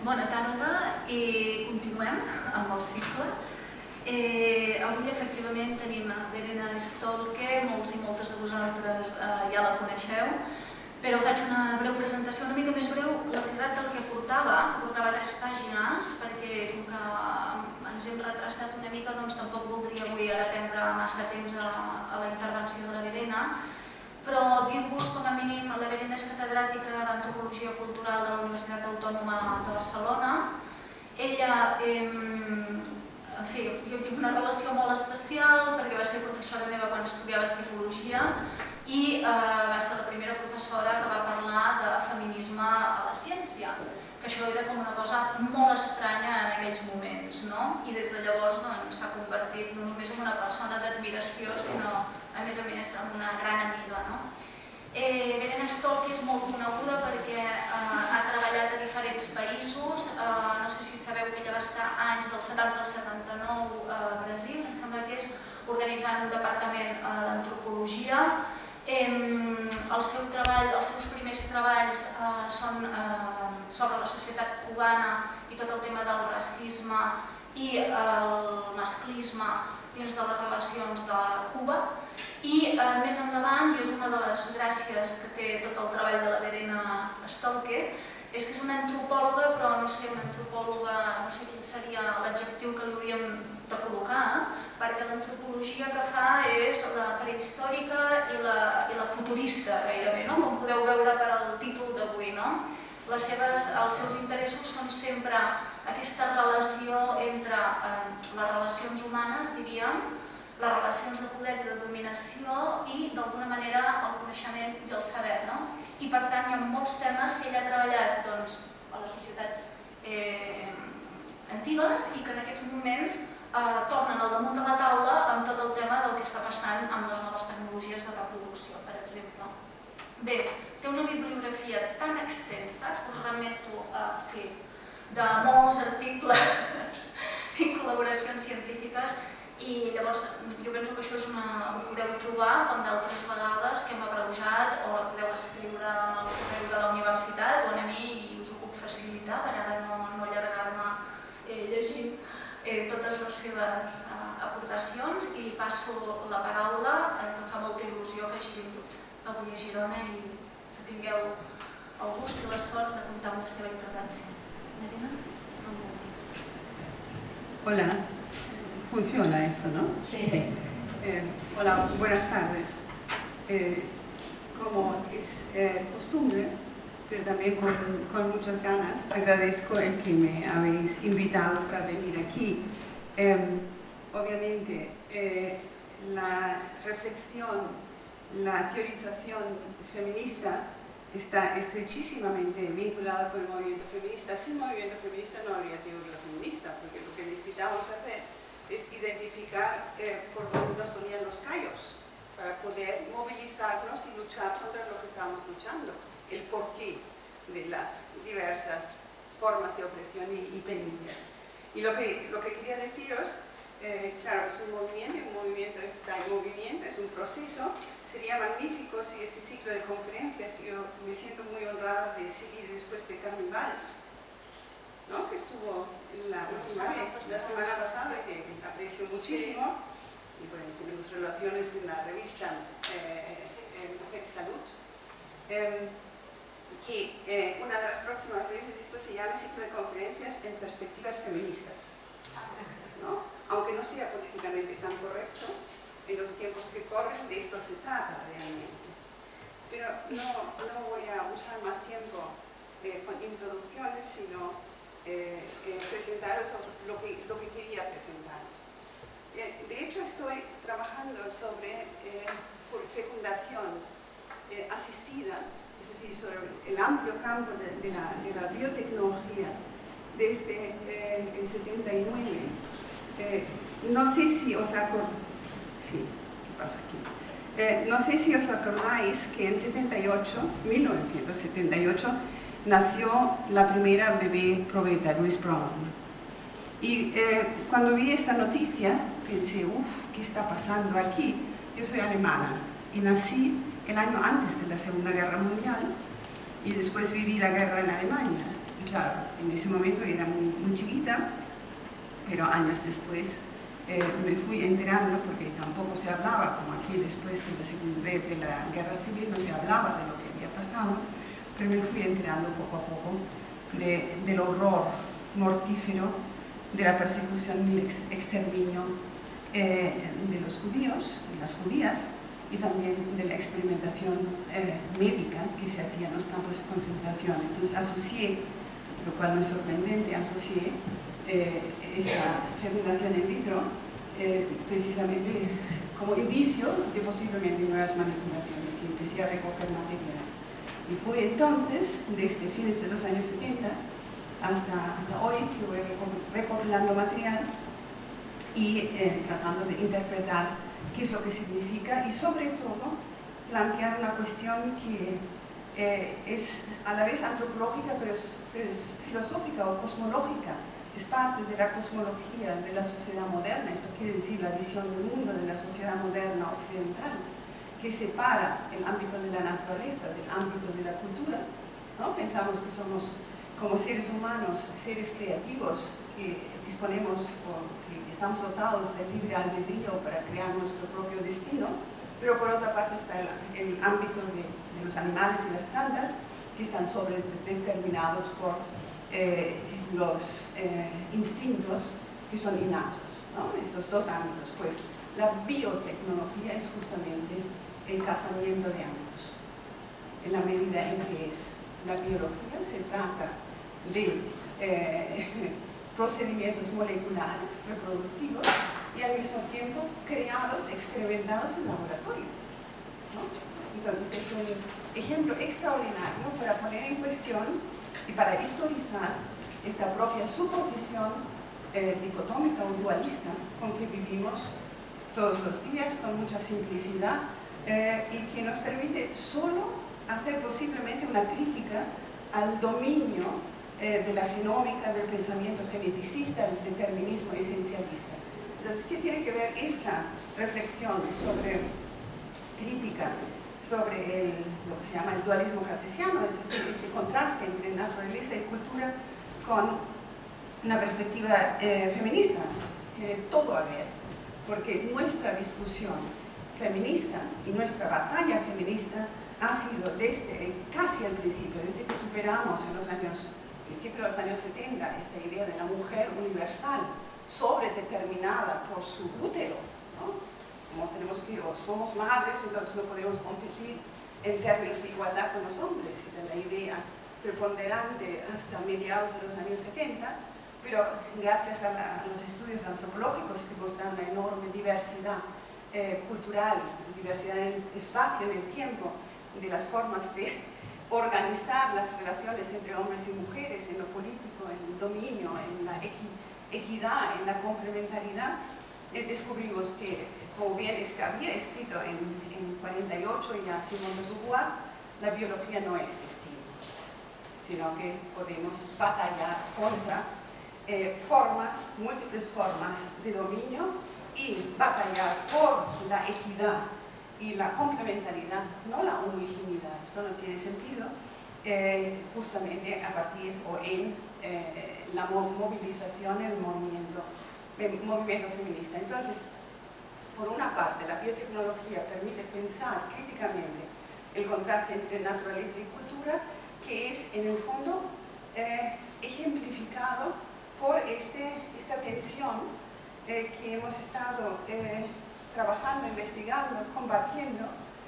Bona tarda i continuem amb el cicle. Avui efectivament tenim Verena Stolke, molts i moltes de vosaltres ja la coneixeu, però faig una breu presentació una mica més breu. La veritat del que portava 3 pàgines, perquè com que ens hem retrasat una mica, doncs tampoc voldria avui ara prendre massa temps a la intervenció de la Verena, però dir-vos com a mínim la Verena és catedràtica d'Antropologia Cultural de la Universitat Autònoma de Barcelona. Ella, en fi, jo tinc una relació molt especial perquè va ser professora meva quan estudiava Psicologia i va ser la primera professora que va parlar de feminisme a la ciència, que això era com una cosa molt estranya en aquells moments, no? I des de llavors s'ha convertit no només en una persona d'admiració, sinó a més, en una gran amiga. Verena Stolke és molt coneguda perquè ha treballat a diferents països. No sé si sabeu que ella va estar anys del 70 al 79 a Brasil, em sembla que és, organitzant un departament d'antropologia. Els seus primers treballs són sobre la societat cubana i tot el tema del racisme i el masclisme dins de les relacions de Cuba. I més endavant, i és una de les gràcies que té tot el treball de la Verena Stolke, és que és una antropòloga, però no sé, una antropòloga, no sé quin seria l'adjectiu que li hauríem de col·locar, perquè l'antropologia que fa és la prehistòrica i la futurista, gairebé, no? Com podeu veure per al títol d'avui, no? Els seus interessos són sempre aquesta relació entre les relacions humanes, diríem, les relacions de poder i de dominació i, d'alguna manera, el coneixement i el saber. I, per tant, hi ha molts temes que ella ha treballat a les societats antigues i que en aquests moments tornen al damunt de la taula amb tot el tema del que està passant amb les noves tecnologies de reproducció, per exemple. Bé, té una bibliografia tan extensa que us remeto de molts articles i col·laboracions científiques. I llavors jo penso que això ho podeu trobar com d'altres vegades que hem abreujat o la podeu escriure al correu de la universitat o a mi i us ho puc facilitar per ara no allargar-me llegint totes les seves aportacions i li passo la paraula, que em fa molta il·lusió que hagi vingut avui a Girona i que tingueu el gust i la sort de comptar amb la seva intervenció. Verena? Hola. Funciona eso, ¿no? Sí. Hola, buenas tardes. Como es costumbre, pero también con muchas ganas, agradezco el que me habéis invitado para venir aquí. Obviamente, la reflexión, la teorización feminista está estrechísimamente vinculada con el movimiento feminista. Sin movimiento feminista no habría teoría feminista, porque lo que necesitamos hacer es identificar por dónde nos ponían los callos para poder movilizarnos y luchar contra lo que estamos luchando, el porqué de las diversas formas de opresión y penurias. Y lo que quería deciros, claro, es un movimiento y un movimiento está en movimiento, es un proceso. Sería magnífico si este ciclo de conferencias, yo me siento muy honrada de seguir después de Carmen Valls, que estuvo la semana pasada, que aprecio muchísimo, y bueno, tenemos relaciones en la revista Mujer y Salud, que una de las próximas veces esto se llama ciclo de conferencias en perspectivas feministas, aunque no sea políticamente tan correcto en los tiempos que corren, de esto se trata realmente. Pero no voy a usar más tiempo con introducciones, sino presentaros lo que quería presentaros. De hecho, estoy trabajando sobre fecundación asistida, es decir, sobre el amplio campo de la biotecnología desde el 79. No sé si os acordáis, sí, ¿qué pasa aquí? No sé si os acordáis que en 1978, nació la primera bebé probeta, Louise Brown. Y cuando vi esta noticia, pensé, ¿qué está pasando aquí? Yo soy alemana y nací el año antes de la Segunda Guerra Mundial y después viví la guerra en Alemania. Y claro, en ese momento era muy chiquita, pero años después me fui enterando, porque tampoco se hablaba, como aquí después de la guerra civil, no se hablaba de lo que había pasado, pero me fui enterando poco a poco del horror mortífero de la persecución y exterminio de los judíos, de las judías, y también de la experimentación médica que se hacía en los campos de concentración. Entonces asocié, lo cual no es sorprendente, asocié esta fecundación in vitro precisamente como indicio de posiblemente nuevas manipulaciones, y empecé a recoger material. Y fue entonces, desde fines de los años 70 hasta hoy, que voy recopilando material y tratando de interpretar qué es lo que significa, y sobre todo plantear una cuestión que es a la vez antropológica, pero es filosófica o cosmológica. Es parte de la cosmología de la sociedad moderna. Esto quiere decir la visión del mundo de la sociedad moderna occidental, que separa el ámbito de la naturaleza del ámbito de la cultura, ¿no? Pensamos que somos, como seres humanos, seres creativos, que disponemos o que estamos dotados del libre albedrío para crear nuestro propio destino, pero por otra parte está el ámbito de los animales y las plantas, que están sobredeterminados por los instintos que son innatos, ¿no? Estos dos ámbitos. Pues la biotecnología es justamente el casamiento de ambos, en la medida en que es la biología, se trata de procedimientos moleculares reproductivos y al mismo tiempo creados, experimentados en laboratorio, ¿no? Entonces es un ejemplo extraordinario para poner en cuestión y para historizar esta propia suposición dicotómica o dualista con que vivimos todos los días con mucha simplicidad, y que nos permite solo hacer posiblemente una crítica al dominio de la genómica, del pensamiento geneticista, del determinismo esencialista. Entonces, ¿qué tiene que ver esta reflexión sobre crítica, sobre lo que se llama el dualismo cartesiano, es decir, este contraste entre naturaleza y cultura, con una perspectiva feminista? Tiene todo a ver, porque nuestra discusión feminista y nuestra batalla feminista ha sido desde casi al principio, desde que superamos en los principios de los años 70 esta idea de la mujer universal, sobredeterminada por su útero, ¿no? Como tenemos que, o somos madres, entonces no podemos competir en términos de igualdad con los hombres, y de la idea preponderante hasta mediados de los años 70, pero gracias a los estudios antropológicos que muestran una enorme diversidad cultural, diversidad en el espacio, en el tiempo, de las formas de organizar las relaciones entre hombres y mujeres, en lo político, en el dominio, en la equidad, en la complementariedad, descubrimos que, como bien había escrito en 48 ya Simone de Beauvoir, la biología no es destino, sino que podemos batallar contra múltiples formas de dominio, y batallar por la equidad y la complementariedad, no la homogeneidad. Esto no tiene sentido, justamente a partir o en la movilización, el movimiento feminista. Entonces, por una parte, la biotecnología permite pensar críticamente el contraste entre naturaleza y cultura, que es en el fondo ejemplificado por esta tensión que hemos estado trabajando, investigando, combatiendo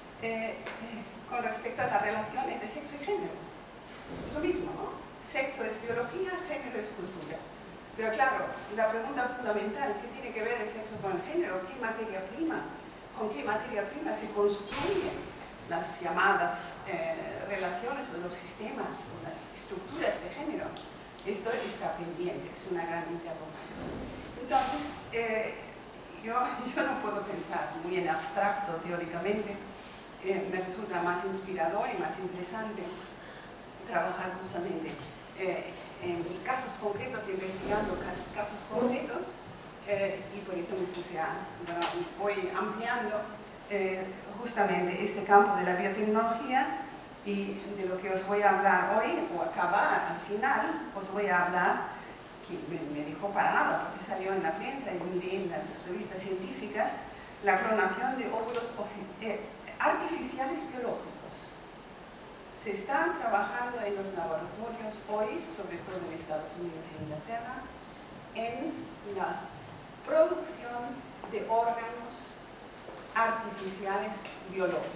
con respecto a la relación entre sexo y género. Es lo mismo, ¿no? Sexo es biología, género es cultura. Pero claro, la pregunta fundamental, ¿qué tiene que ver el sexo con el género? ¿Con qué materia prima se construyen las llamadas relaciones o los sistemas o las estructuras de género? Esto está pendiente, es una gran interrogante. Entonces, yo no puedo pensar muy en abstracto teóricamente. Me resulta más inspirador y más interesante trabajar justamente en casos concretos, investigando casos concretos, y por eso me puse voy ampliando justamente este campo de la biotecnología Y de lo que os voy a hablar hoy, o acabar al final, os voy a hablar, que me dejó parada porque salió en la prensa y miré en las revistas científicas, la clonación de óvulos artificiales biológicos. Se está trabajando en los laboratorios hoy, sobre todo en Estados Unidos y Inglaterra, en la producción de órganos artificiales biológicos,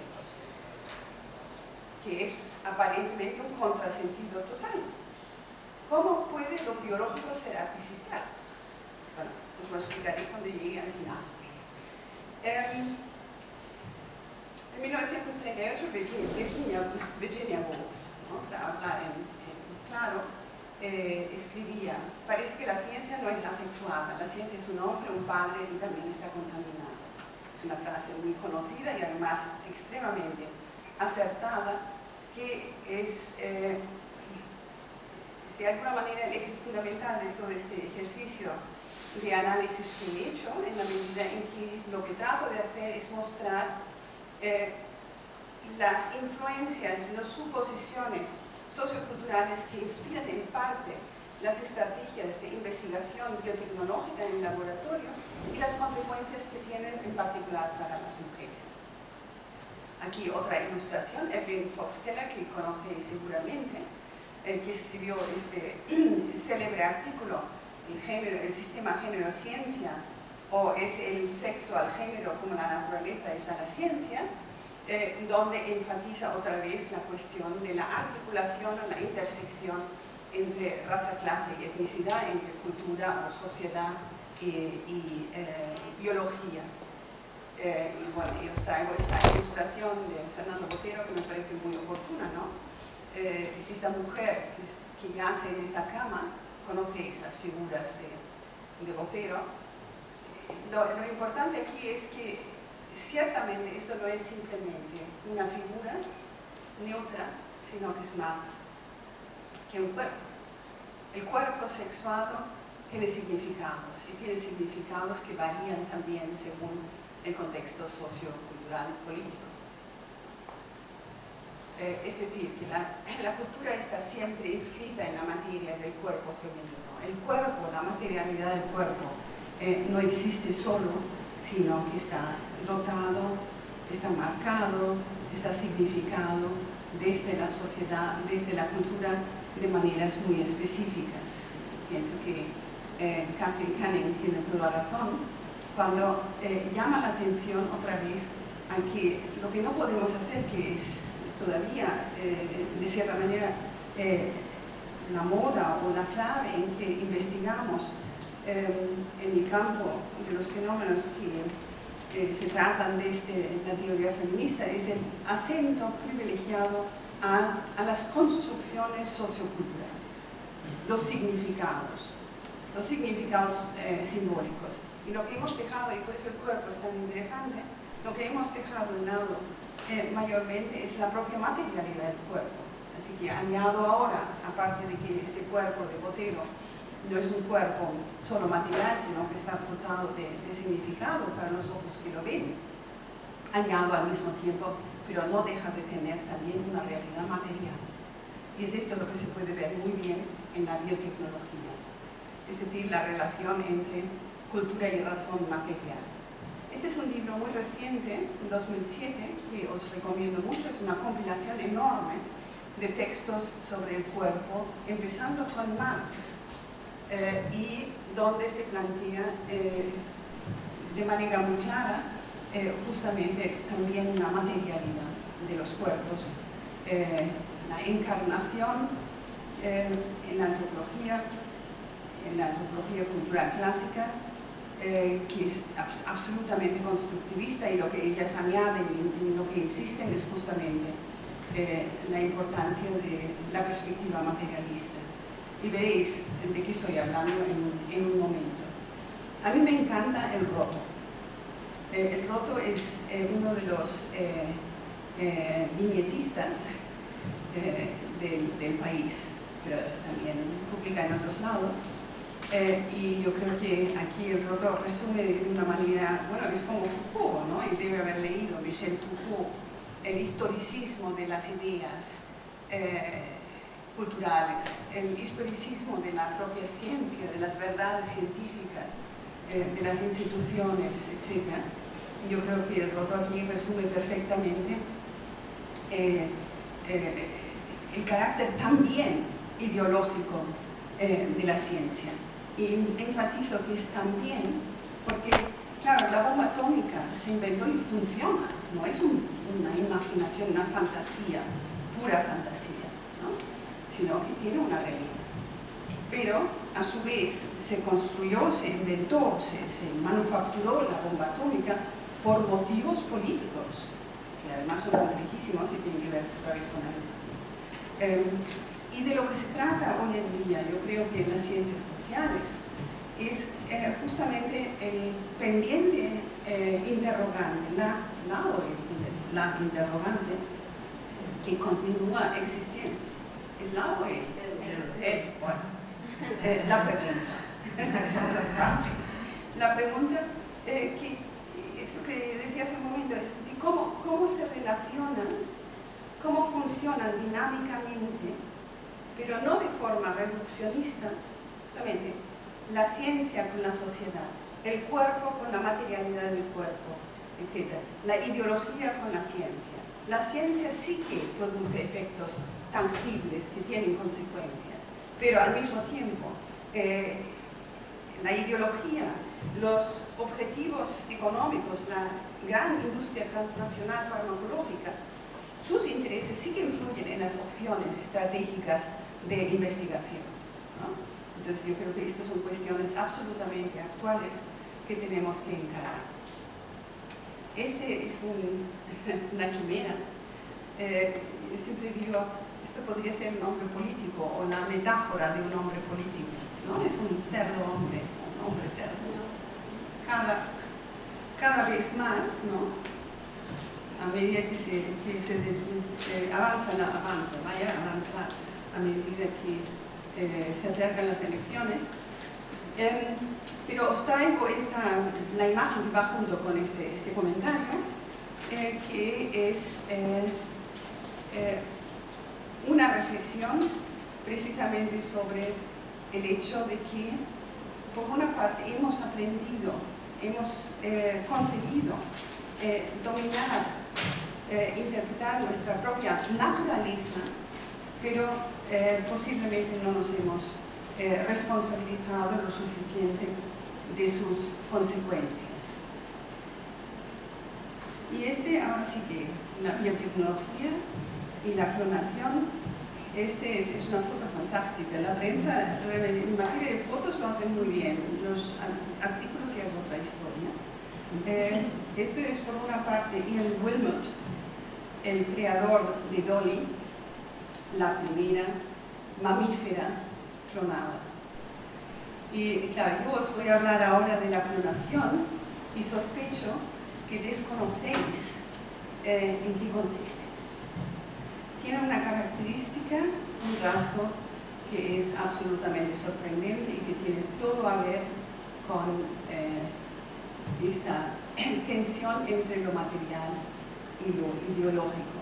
que es aparentemente un contrasentido total. ¿Cómo puede lo biológico ser artificial? Bueno, os lo explicaré cuando llegue al final. En 1938, Virginia Woolf, ¿no?, para hablar en claro, escribía: parece que la ciencia no es asexuada, la ciencia es un hombre, un padre y también está contaminada. Es una frase muy conocida y además extremadamente acertada, que es de alguna manera el eje fundamental de todo este ejercicio de análisis que he hecho, en la medida en que lo que trato de hacer es mostrar las influencias, las suposiciones socioculturales que inspiran en parte las estrategias de investigación biotecnológica en el laboratorio y las consecuencias que tienen en particular para las mujeres. Aquí otra ilustración, Evelyn Fox Keller, que conocéis seguramente, que escribió este célebre artículo, el sistema género-ciencia, o es el sexo al género como la naturaleza es a la ciencia, donde enfatiza otra vez la cuestión de la articulación o la intersección entre raza, clase y etnicidad, entre cultura o sociedad y biología. Y bueno, yo os traigo esta ilustración de Fernando Botero que me parece muy oportuna, ¿no? Esta mujer que yace en esta cama, conocéis las figuras de Botero. Lo importante aquí es que ciertamente esto no es simplemente una figura neutra, sino que es más que un cuerpo. El cuerpo sexuado tiene significados, y tiene significados que varían también según el contexto sociocultural político. Es decir, que la cultura está siempre inscrita en la materia del cuerpo femenino. El cuerpo, la materialidad del cuerpo, no existe solo, sino que está dotado, está marcado, está significado desde la sociedad, desde la cultura, de maneras muy específicas. Pienso que Catherine Canning tiene toda razón cuando llama la atención otra vez a que lo que no podemos hacer, que es todavía, de cierta manera, la moda o la clave en que investigamos en el campo de los fenómenos que se tratan desde la teoría feminista, es el acento privilegiado a las construcciones socioculturales, los significados simbólicos. Y lo que hemos dejado, y por eso el cuerpo es tan interesante, lo que hemos dejado de lado mayormente es la propia materialidad del cuerpo. Así que añado ahora, aparte de que este cuerpo de Botero no es un cuerpo solo material, sino que está dotado de significado para los ojos que lo ven, añado al mismo tiempo, pero no deja de tener también una realidad material. Y es esto lo que se puede ver muy bien en la biotecnología, es decir, la relación entre cultura y razón material. Este es un libro muy reciente, 2007, que os recomiendo mucho. Es una compilación enorme de textos sobre el cuerpo, empezando con Marx, y donde se plantea de manera muy clara justamente también la materialidad de los cuerpos, la encarnación en la antropología cultural clásica, que es absolutamente constructivista, y lo que ellas añaden y en lo que insisten es justamente la importancia de la perspectiva materialista. Y veréis de qué estoy hablando en un momento. A mí me encanta el roto. El roto es uno de los viñetistas del país, pero también publica en otros lados. Y yo creo que aquí el roto resume de una manera, bueno, es como Foucault, ¿no? Y debe haber leído Michel Foucault, el historicismo de las ideas culturales, el historicismo de la propia ciencia, de las verdades científicas, de las instituciones, etc. Yo creo que Roto aquí resume perfectamente el carácter también ideológico de la ciencia. Y enfatizo que es también porque, claro, la bomba atómica se inventó y funciona, no es una imaginación, una fantasía, pura fantasía, ¿no? Sino que tiene una realidad. Pero, a su vez, se construyó, se inventó, se manufacturó la bomba atómica por motivos políticos, que además son complejísimos y tienen que ver otra vez con algo. Y de lo que se trata hoy en día, yo creo que en las ciencias sociales, es justamente el pendiente interrogante, la interrogante que continúa existiendo. ¿Es la o el? Bueno, la pregunta. La pregunta que es lo que decía hace un momento, es de cómo se relacionan, cómo funcionan dinámicamente, pero no de forma reduccionista, justamente la ciencia con la sociedad, el cuerpo con la materialidad del cuerpo, etc. La ideología con la ciencia. La ciencia sí que produce efectos tangibles que tienen consecuencias, pero al mismo tiempo la ideología, los objetivos económicos, la gran industria transnacional farmacológica, sus intereses sí que influyen en las opciones estratégicas de investigación, ¿no? Entonces yo creo que estas son cuestiones absolutamente actuales que tenemos que encarar. Este es una quimera. Yo siempre digo, esto podría ser un hombre político o la metáfora de un hombre político, ¿no? Es un cerdo hombre, un hombre cerdo. Cada vez más, ¿no? A medida que se avanza, vaya a avanzar a medida que se acercan las elecciones. Pero os traigo la imagen que va junto con este comentario, que es una reflexión precisamente sobre el hecho de que, por una parte, hemos aprendido, hemos conseguido dominar, interpretar nuestra propia naturaleza, pero posiblemente no nos hemos responsabilizado lo suficiente de sus consecuencias. Y ahora sí que la biotecnología y la clonación, es una foto fantástica. La prensa en materia de fotos lo hace muy bien, los artículos ya es otra historia. Esto es por una parte Ian Wilmot, el creador de Dolly, la primera mamífera clonada. Y claro, yo os voy a hablar ahora de la clonación y sospecho que desconocéis en qué consiste. Tiene una característica, un rasgo que es absolutamente sorprendente y que tiene todo a ver con esta tensión entre lo material y lo ideológico.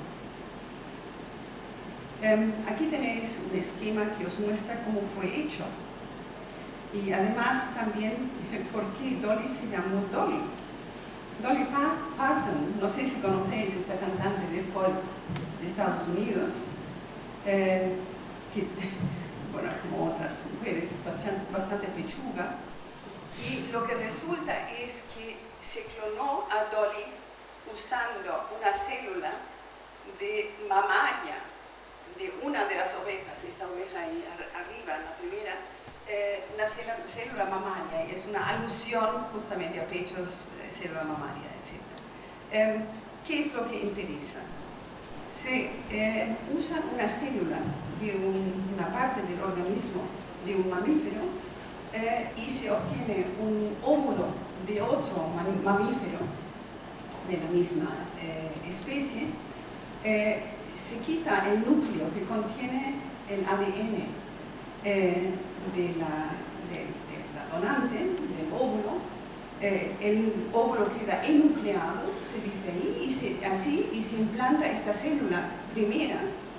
Aquí tenéis un esquema que os muestra cómo fue hecho y además también por qué Dolly se llamó Dolly. Dolly Parton, no sé si conocéis esta cantante de folk de Estados Unidos, que, bueno, como otras mujeres, bastante pechuga, y lo que resulta es que se clonó a Dolly usando una célula de mamaria de una de las ovejas, esta oveja ahí arriba, la primera, una célula mamaria, y es una alusión justamente a pechos, célula mamaria, etc. ¿Qué es lo que interesa? Se usa una célula de una parte del organismo de un mamífero y se obtiene un óvulo de otro mamífero de la misma especie. Se quita el núcleo que contiene el ADN de la donante, del óvulo, el óvulo queda enucleado, se dice ahí, y se implanta esta célula primera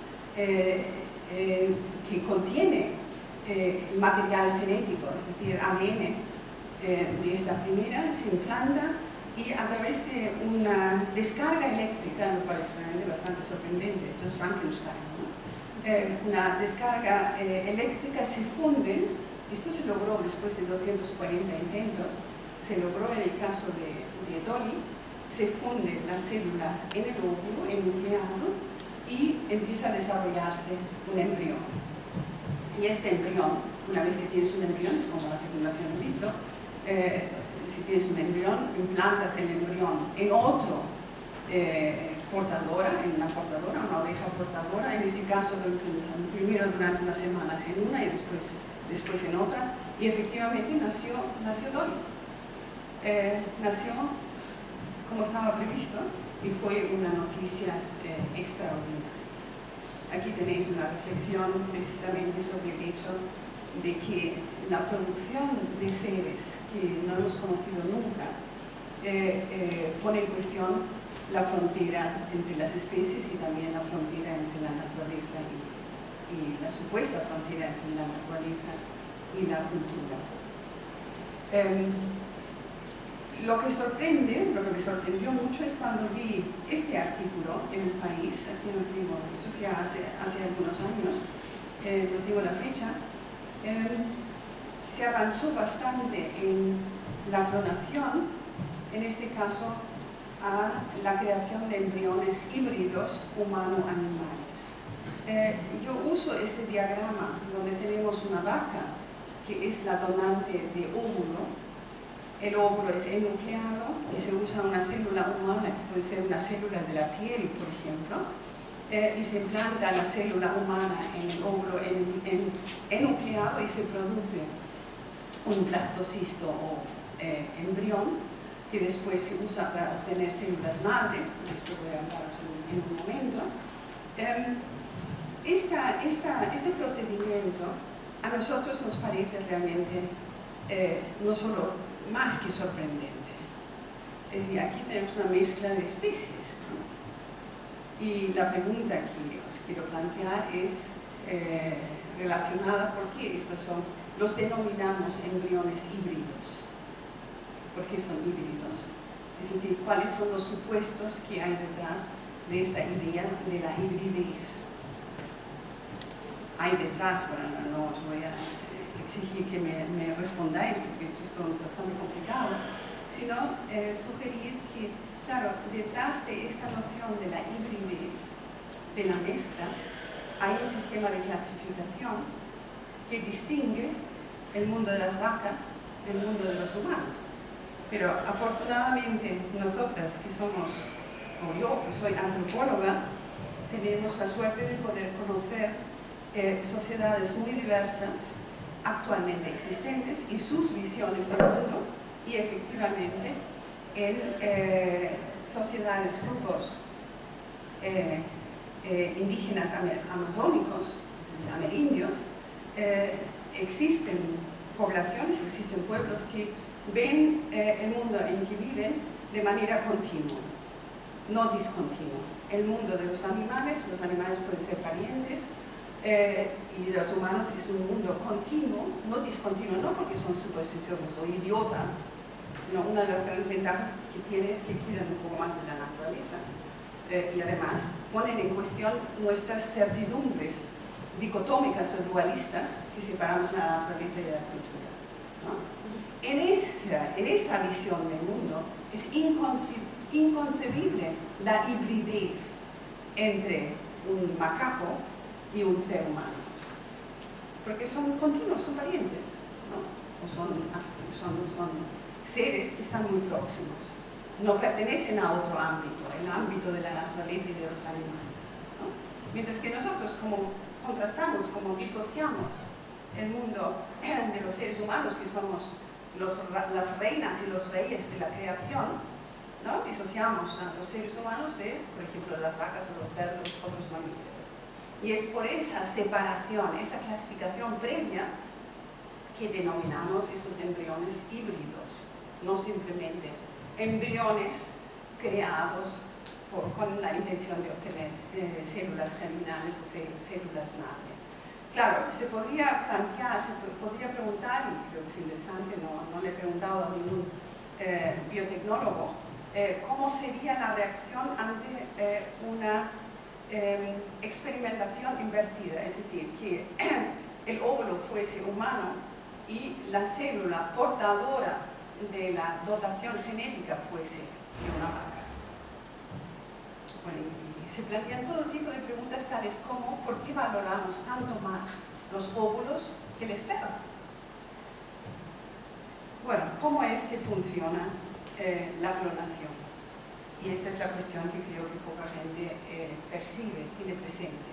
que contiene el material genético, es decir, ADN de esta primera, se implanta y a través de una descarga eléctrica, lo cual es realmente bastante sorprendente, esto es Frankenstein, ¿no? Una descarga eléctrica se funden, esto se logró después de 240 intentos, se logró en el caso de Dolly, se funde la célula en el óvulo enucleado y empieza a desarrollarse un embrión. Y este embrión, una vez que tienes un embrión, es como la fecundación in vitro, si tienes un embrión, implantas el embrión en otro portadora, en una portadora, una oveja portadora, en este caso lo implantan primero durante unas semanas en una y después en otra, y efectivamente nació Dolly. Nació como estaba previsto y fue una noticia extraordinaria. Aquí tenéis una reflexión precisamente sobre el hecho de que la producción de seres que no hemos conocido nunca pone en cuestión la frontera entre las especies y también la frontera entre la naturaleza y la supuesta frontera entre la naturaleza y la cultura. Lo que me sorprendió mucho es cuando vi este artículo en El País, aquí no tengo, esto ya hace algunos años, no tengo la fecha. Se avanzó bastante en la clonación, en este caso a la creación de embriones híbridos humano-animales. Yo uso este diagrama donde tenemos una vaca que es la donante de óvulo. El óvulo es enucleado y se usa una célula humana que puede ser una célula de la piel, por ejemplo, y se implanta la célula humana en el óvulo enucleado y se produce un blastocisto o embrión que después se usa para obtener células madre. De esto voy a hablaros en un momento. Este procedimiento a nosotros nos parece realmente no solo más que sorprendente. Es decir, aquí tenemos una mezcla de especies, ¿no? Y la pregunta que os quiero plantear es relacionada por qué los denominamos embriones híbridos. ¿Por qué son híbridos? Es decir, ¿cuáles son los supuestos que hay detrás de esta idea de la hibridez? Hay detrás, bueno, no os voy a exigir que me respondáis, porque esto es todo bastante complicado, sino sugerir que, claro, detrás de esta noción de la hibridez, de la mezcla, hay un sistema de clasificación que distingue el mundo de las vacas del mundo de los humanos. Pero afortunadamente nosotras que somos, o yo que soy antropóloga, tenemos la suerte de poder conocer sociedades muy diversas actualmente existentes y sus visiones del mundo, y efectivamente en sociedades, grupos indígenas amazónicos, amerindios, existen poblaciones, existen pueblos que ven el mundo en que viven de manera continua, no discontinua. El mundo de los animales pueden ser parientes, y los humanos es un mundo continuo, no discontinuo, no porque son supersticiosos o idiotas, sino una de las grandes ventajas que tiene es que cuidan un poco más de la naturaleza, y además ponen en cuestión nuestras certidumbres dicotómicas o dualistas que separamos la naturaleza y la cultura, ¿no? En esa visión del mundo es inconcebible la hibridez entre un macaco y un ser humano, porque son continuos, son parientes, ¿no? O son seres que están muy próximos, no pertenecen a otro ámbito, el ámbito de la naturaleza y de los animales, ¿no? Mientras que nosotros, como contrastamos, como disociamos el mundo de los seres humanos, que somos las reinas y los reyes de la creación, ¿no? Disociamos a los seres humanos de, por ejemplo, las vacas o los cerdos, otros mamíferos. Y es por esa separación, esa clasificación previa, que denominamos estos embriones híbridos, no simplemente embriones creados con la intención de obtener células germinales o células madre. Claro, se podría plantear, se podría preguntar, y creo que es interesante, no le he preguntado a ningún biotecnólogo, cómo sería la reacción ante una experimentación invertida, es decir, que el óvulo fuese humano y la célula portadora de la dotación genética fuese de una vaca. Bueno, y se plantean todo tipo de preguntas tales como ¿por qué valoramos tanto más los óvulos que el esperma? Bueno, ¿cómo es que funciona la clonación? Y esta es la cuestión que creo que poca gente percibe, tiene presente.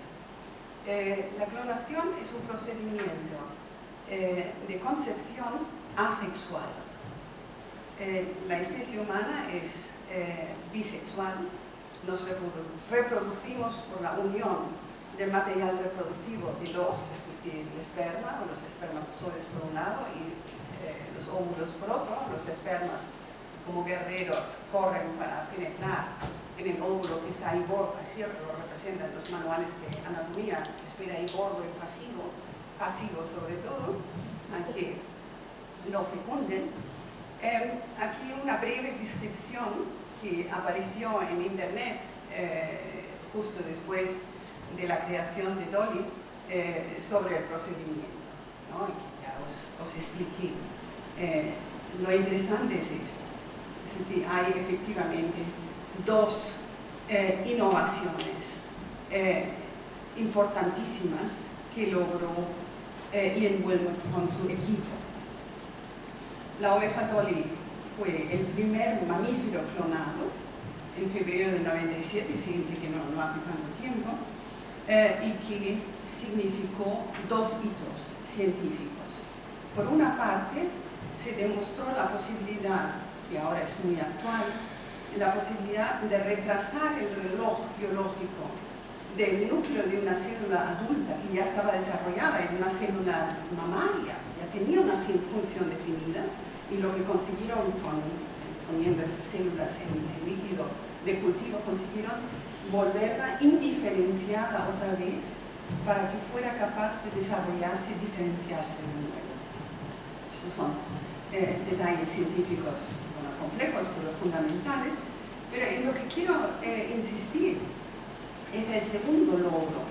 La clonación es un procedimiento de concepción asexual. La especie humana es bisexual, nos reproducimos por la unión del material reproductivo de dos, es decir, el esperma o los espermatozoides por un lado y los óvulos por otro. Los espermas como guerreros corren para penetrar en el óvulo que está ahí gordo, siempre lo representan los manuales de anatomía, espera ahí gordo y pasivo sobre todo, a que lo fecunden. Aquí una breve descripción que apareció en internet justo después de la creación de Dolly sobre el procedimiento, ¿no? Y que ya os expliqué. Lo interesante es esto. Es decir, hay efectivamente dos innovaciones importantísimas que logró Ian Wilmot con su equipo. La oveja Dolly fue el primer mamífero clonado en febrero del 97, fíjense que no hace tanto tiempo, y que significó dos hitos científicos. Por una parte, se demostró la posibilidad, que ahora es muy actual, la posibilidad de retrasar el reloj biológico del núcleo de una célula adulta que ya estaba desarrollada en una célula mamaria, ya tenía una función definida, y lo que consiguieron poniendo estas células en el líquido de cultivo, consiguieron volverla indiferenciada otra vez para que fuera capaz de desarrollarse y diferenciarse de nuevo. Esos son detalles científicos complejos pero fundamentales, pero en lo que quiero insistir es el segundo logro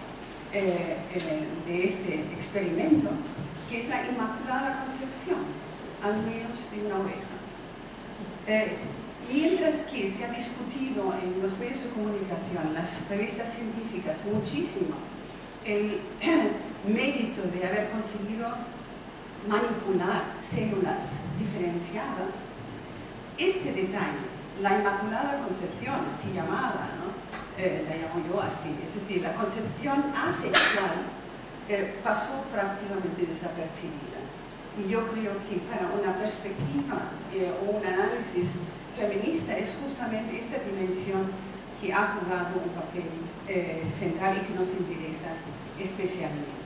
de este experimento, que es la inmaculada concepción, al menos de una oveja. Mientras que se ha discutido en los medios de comunicación, en las revistas científicas, muchísimo el mérito de haber conseguido manipular células diferenciadas, este detalle, la inmaculada concepción, así llamada, ¿no? La llamo yo así, es decir, la concepción asexual pasó prácticamente desapercibida. Y yo creo que para una perspectiva o un análisis feminista es justamente esta dimensión que ha jugado un papel central y que nos interesa especialmente.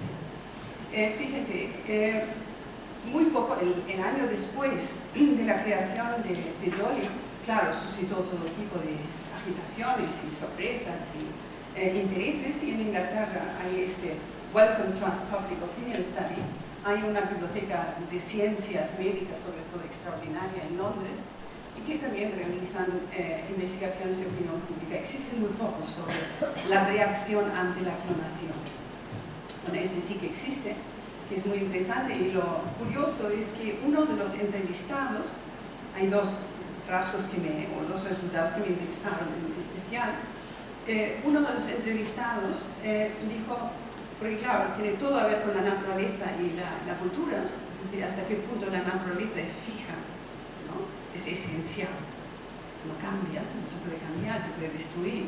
Fíjense, muy poco, el año después de la creación de Dolly, claro, suscitó todo tipo de agitaciones y sorpresas y intereses, y en Inglaterra hay este Wellcome Trust Public Opinion Study. Hay una biblioteca de ciencias médicas, sobre todo extraordinaria, en Londres, y que también realizan investigaciones de opinión pública. Existen muy pocos sobre la reacción ante la clonación. Bueno, este sí que existe, que es muy interesante, y lo curioso es que uno de los entrevistados, hay dos rasgos o dos resultados que me interesaron en especial, uno de los entrevistados dijo, porque claro, tiene todo a ver con la naturaleza y la cultura, es decir, hasta qué punto la naturaleza es fija, ¿no? Es esencial, no cambia, no se puede cambiar, se puede destruir.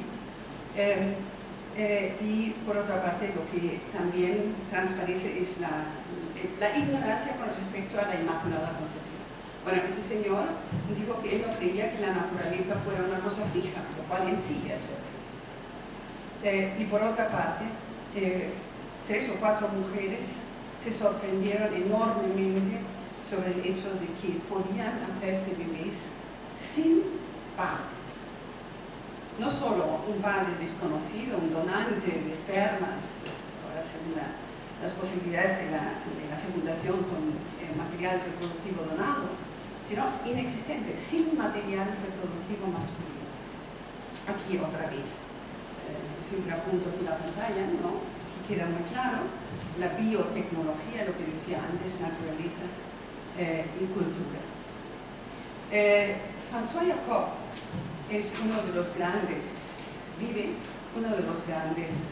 Y por otra parte, lo que también transparece es la ignorancia con respecto a la Inmaculada Concepción. Bueno, ese señor dijo que él no creía que la naturaleza fuera una cosa fija, lo cual en sí es horrible. Y por otra parte, 3 o 4 mujeres se sorprendieron enormemente sobre el hecho de que podían hacerse bebés sin padre. No solo un padre desconocido, un donante de espermas, ahora según las posibilidades de la fecundación con material reproductivo donado, sino inexistente, sin material reproductivo masculino. Aquí otra vez, siempre apunto aquí la pantalla, ¿no? Aquí queda muy claro la biotecnología, lo que decía antes, naturaleza y cultura. François Jacob es uno de los grandes, vive uno de los grandes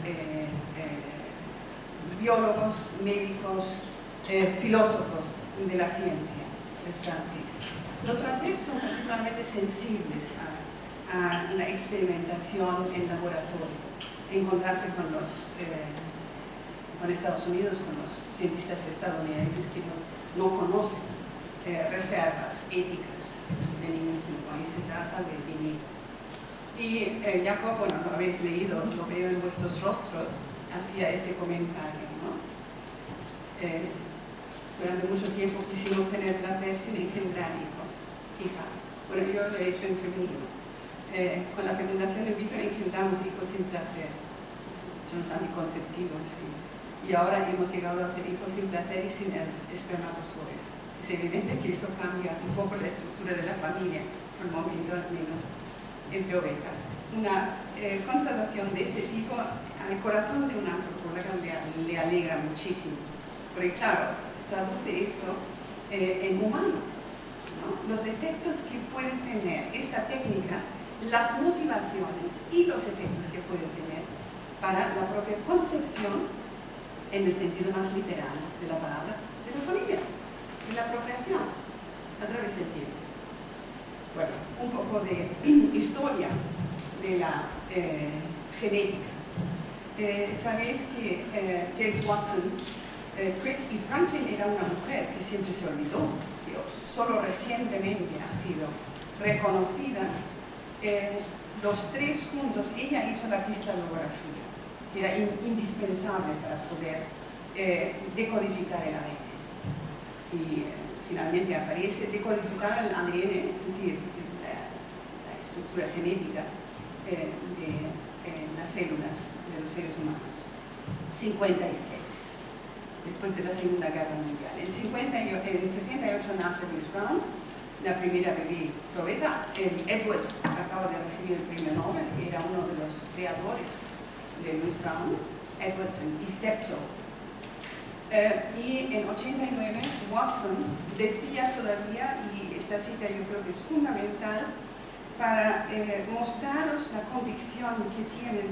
biólogos, médicos, filósofos de la ciencia, el francés. Los franceses son particularmente sensibles a la experimentación en laboratorio, encontrarse con Estados Unidos, con los cientistas estadounidenses que no conocen reservas éticas de ningún tipo. Ahí se trata de dinero. Y Jacob, bueno, lo habéis leído, lo veo en vuestros rostros, hacía este comentario, ¿no? Durante mucho tiempo quisimos tener placer sin engendrar hijas. Bueno, yo lo he hecho en femenino. Con la fecundación in vitro engendramos hijos sin placer. Son los anticonceptivos, sí. Y ahora hemos llegado a hacer hijos sin placer y sin espermatozoides. Es evidente que esto cambia un poco la estructura de la familia, por el momento al menos, entre ovejas. Una constatación de este tipo al corazón de un antropólogo le alegra muchísimo, porque claro, traduce esto en humano, ¿no? Los efectos que puede tener esta técnica, las motivaciones y los efectos que puede tener para la propia concepción, en el sentido más literal de la palabra, de la familia, de la procreación, a través del tiempo. Bueno, un poco de historia de la genética. Sabéis que James Watson, Crick y Franklin era una mujer que siempre se olvidó, que solo recientemente ha sido reconocida. Los tres juntos, ella hizo la cristalografía, que era indispensable para poder decodificar el ADN. Y finalmente aparece decodificar el ADN, es decir, la estructura genética de las células de los seres humanos. 56, después de la Segunda Guerra Mundial. En 78 nace Louise Brown, la primera bebé probeta. Edwards acaba de recibir el premio Nobel, era uno de los creadores de Louise Brown, Edwards y Steptoe. Y en 89 Watson decía todavía, y esta cita yo creo que es fundamental para mostraros la convicción que tienen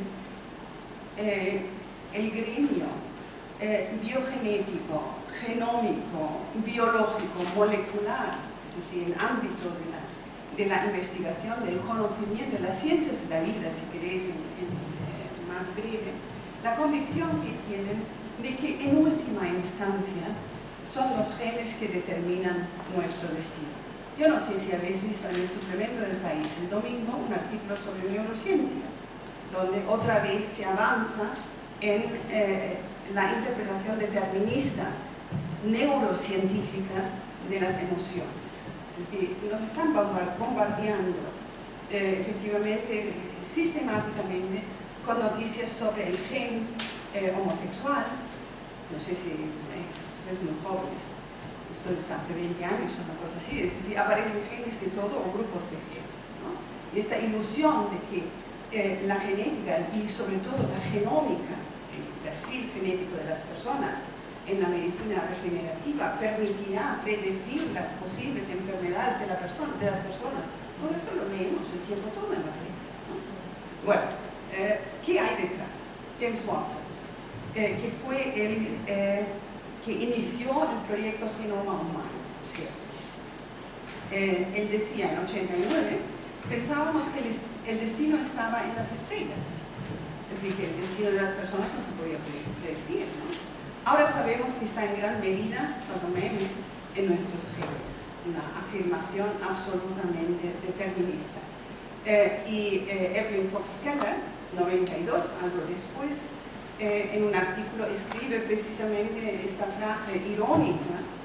el gremio biogenético, genómico, biológico, molecular, es decir, en el ámbito de la investigación, del conocimiento, de las ciencias de la vida, si queréis, más breve, la convicción que tienen de que en última instancia son los genes que determinan nuestro destino. Yo no sé si habéis visto en el suplemento del País el domingo un artículo sobre neurociencia, donde otra vez se avanza en la interpretación determinista neurocientífica de las emociones. Es decir, nos están bombardeando efectivamente, sistemáticamente, con noticias sobre el gen homosexual. No sé si sois muy jóvenes, esto es hace 20 años, una cosa así, es decir, aparecen genes de todo o grupos de genes, ¿no? Y esta ilusión de que la genética y sobre todo la genómica, el perfil genético de las personas en la medicina regenerativa permitirá predecir las posibles enfermedades de las personas. Todo esto lo leemos el tiempo todo en la prensa, ¿no? Bueno, ¿qué hay detrás? James Watson, que fue el que inició el proyecto Genoma Humano, ¿cierto? Él decía en 89, pensábamos que el destino estaba en las estrellas, es decir, que el destino de las personas no se podía predecir, ¿no? Ahora sabemos que está en gran medida, en nuestros genes, una afirmación absolutamente determinista. Evelyn Fox Keller, 92, algo después, en un artículo escribe precisamente esta frase irónica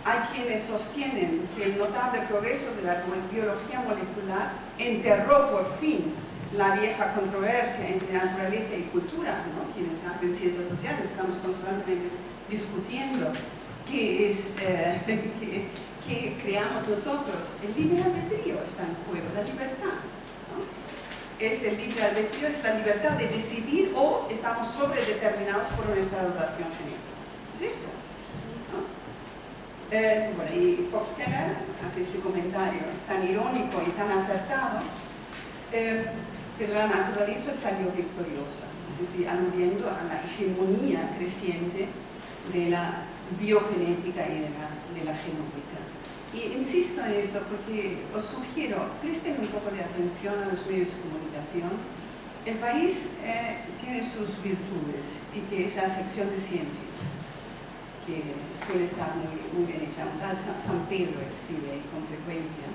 hay quienes sostienen que el notable progreso de la biología molecular enterró por fin la vieja controversia entre naturaleza y cultura, ¿no? Quienes hacen ciencias sociales estamos constantemente discutiendo qué es, qué creamos nosotros. El libre albedrío está en juego, la libertad, ¿no? Es el libre albedrío, es la libertad de decidir, o estamos sobredeterminados por nuestra dotación genética. Es esto, ¿no? Bueno, y Fox Keller hace este comentario tan irónico y tan acertado, que la naturaleza salió victoriosa, es decir, aludiendo a la hegemonía creciente de la biogenética y de la genómica. Y insisto en esto porque os sugiero, presten un poco de atención a los medios de comunicación. El País tiene sus virtudes, y que es la sección de ciencias, que suele estar muy bien hecha. Un tal San Pedro escribe ahí con frecuencia.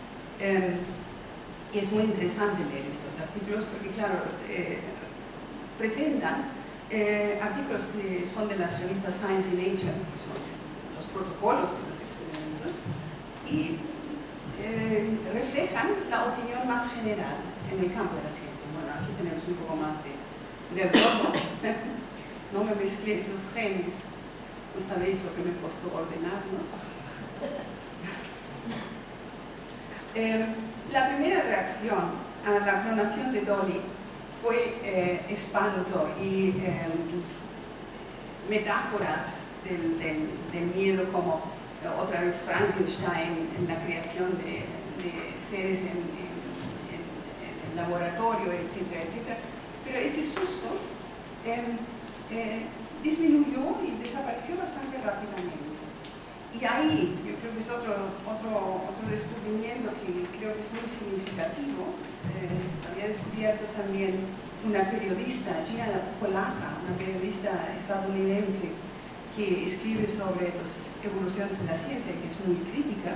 Y es muy interesante leer estos artículos porque, claro, presentan artículos que son de las revistas Science y Nature, que son los protocolos de los experimentos, y reflejan la opinión más general en el campo de la ciencia. Bueno, aquí tenemos un poco más de rojo. No me mezcléis los genes, no sabéis lo que me costó ordenarlos. La primera reacción a la clonación de Dolly fue espanto y metáforas del miedo, como otra vez Frankenstein en la creación de seres en el laboratorio, etcétera, etcétera. Pero ese susto disminuyó y desapareció bastante rápidamente. Y ahí, yo creo que es otro descubrimiento que creo que es muy significativo. Había descubierto también una periodista, Gina Polata, una periodista estadounidense que escribe sobre las evoluciones de la ciencia y que es muy crítica,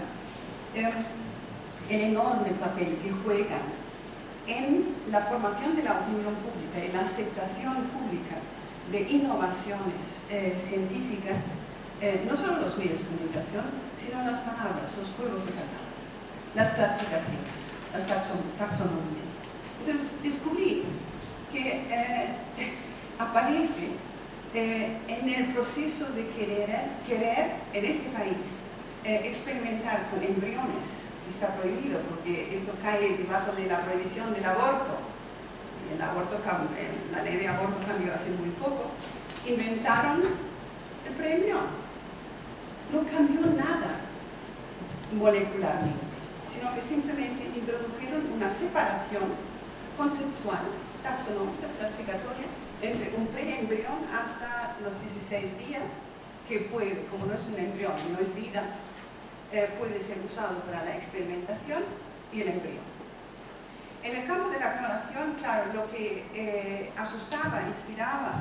el enorme papel que juegan en la formación de la opinión pública y la aceptación pública de innovaciones científicas. No solo los medios de comunicación, sino las palabras, los juegos de palabras, las clasificaciones, las taxonomías. Entonces descubrí que aparece en el proceso de querer en este país experimentar con embriones. Está prohibido porque esto cae debajo de la prohibición del aborto. Y la ley de aborto cambió hace muy poco. Inventaron el preembrión. No cambió nada molecularmente, sino que simplemente introdujeron una separación conceptual, taxonómica, clasificatoria, entre un preembrión hasta los 16 días, que puede, como no es un embrión, no es vida, puede ser usado para la experimentación, y el embrión. En el campo de la clonación, claro, lo que asustaba, inspiraba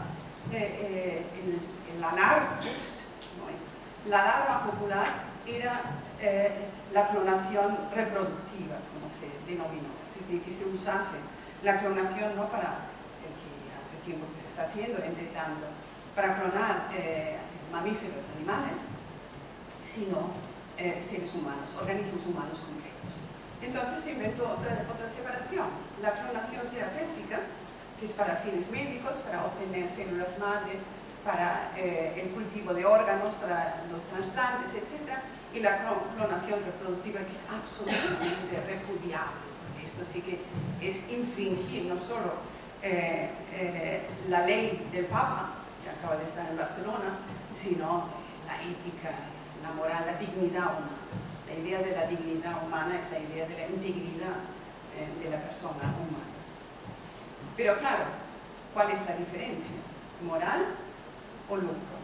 el alarma, la alarma popular era la clonación reproductiva, como se denominó, es decir, que se usase la clonación no para, que hace tiempo que se está haciendo, entre tanto, para clonar mamíferos, animales, sino seres humanos, organismos humanos complejos. Entonces se inventó otra separación, la clonación terapéutica, que es para fines médicos, para obtener células madre, para el cultivo de órganos, para los trasplantes, etc. Y la clonación reproductiva, que es absolutamente repudiable. Esto sí que es infringir no solo la ley del Papa, que acaba de estar en Barcelona, sino la ética, la moral, la dignidad humana. La idea de la dignidad humana es la idea de la integridad de la persona humana. Pero claro, ¿cuál es la diferencia? ¿Moral o lucro?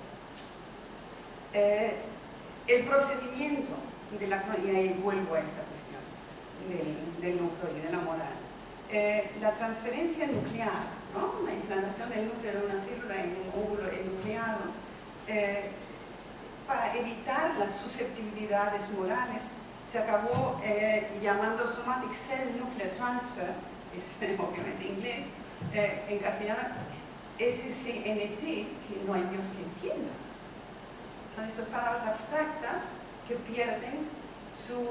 El procedimiento de la, y ahí vuelvo a esta cuestión del lucro y de la moral. La transferencia nuclear, ¿no? La implantación del núcleo de una célula en un óvulo enucleado, para evitar las susceptibilidades morales, se acabó llamando Somatic Cell Nuclear Transfer, es obviamente inglés, en castellano SCNT, que no hay Dios que entienda. Son estas palabras abstractas que pierden su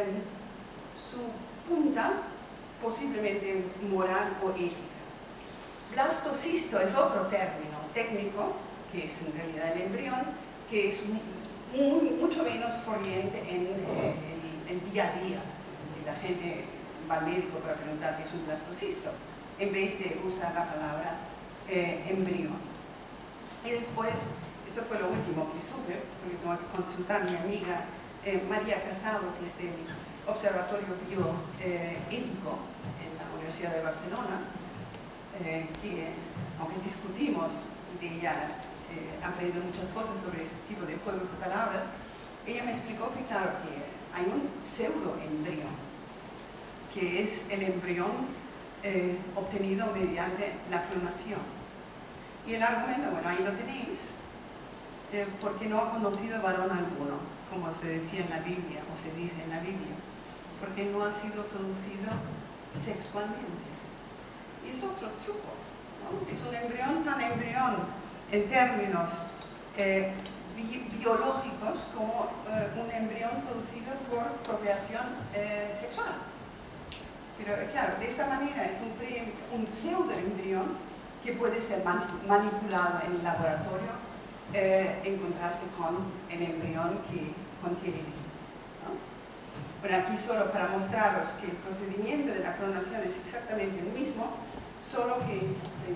punta posiblemente moral o ética. Blastocisto es otro término técnico, que es en realidad el embrión, que es mucho menos corriente en el día a día. La gente va al médico para preguntar qué es un blastocisto, en vez de usar la palabra embrión. Y después, esto fue lo último que supe, porque tengo que consultar a mi amiga María Casado, que es del Observatorio Bioético en la Universidad de Barcelona, que aunque discutimos, de ella aprendido muchas cosas sobre este tipo de juegos de palabras, ella me explicó que claro, que hay un pseudoembrión, que es el embrión obtenido mediante la clonación. Y el argumento, bueno, ahí lo tenéis, porque no ha conocido varón alguno, como se decía en la Biblia, o se dice en la Biblia, porque no ha sido producido sexualmente. Y es otro truco, ¿no? Es un embrión tan embrión en términos biológicos como un embrión producido por procreación sexual. Pero claro, de esta manera es un pseudoembrión que puede ser manipulado en el laboratorio en contraste con el embrión que contiene vida, ¿no? Bueno, aquí solo para mostraros que el procedimiento de la clonación es exactamente el mismo, solo que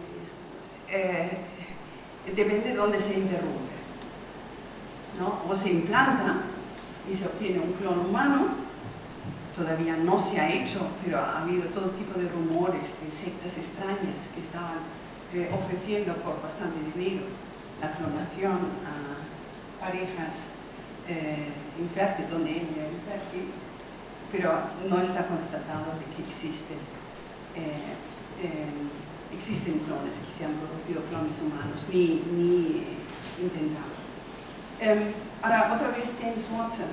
depende de dónde se interrumpe, ¿no? O se implanta y se obtiene un clon humano. Todavía no se ha hecho, pero ha habido todo tipo de rumores de sectas extrañas que estaban ofreciendo por bastante dinero la clonación a parejas infértiles, donde ella era infértil, pero no está constatado de que existen clones, que se han producido clones humanos, ni intentado. Ahora, otra vez James Watson.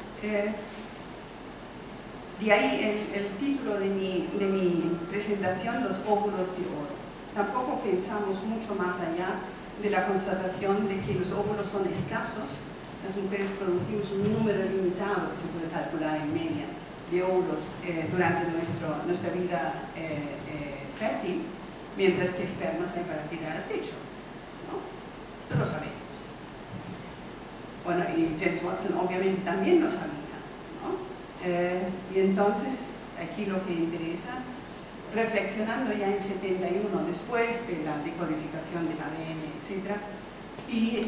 De ahí el título de mi presentación, Los óvulos de oro. Tampoco pensamos mucho más allá de la constatación de que los óvulos son escasos. Las mujeres producimos un número limitado, que se puede calcular en media, de óvulos durante nuestra vida fértil, mientras que espermas hay para tirar al techo, ¿no? Esto lo sabemos. Bueno, y James Watson obviamente también lo sabía. Y entonces, aquí lo que interesa, reflexionando ya en 71, después de la decodificación del ADN, etc., y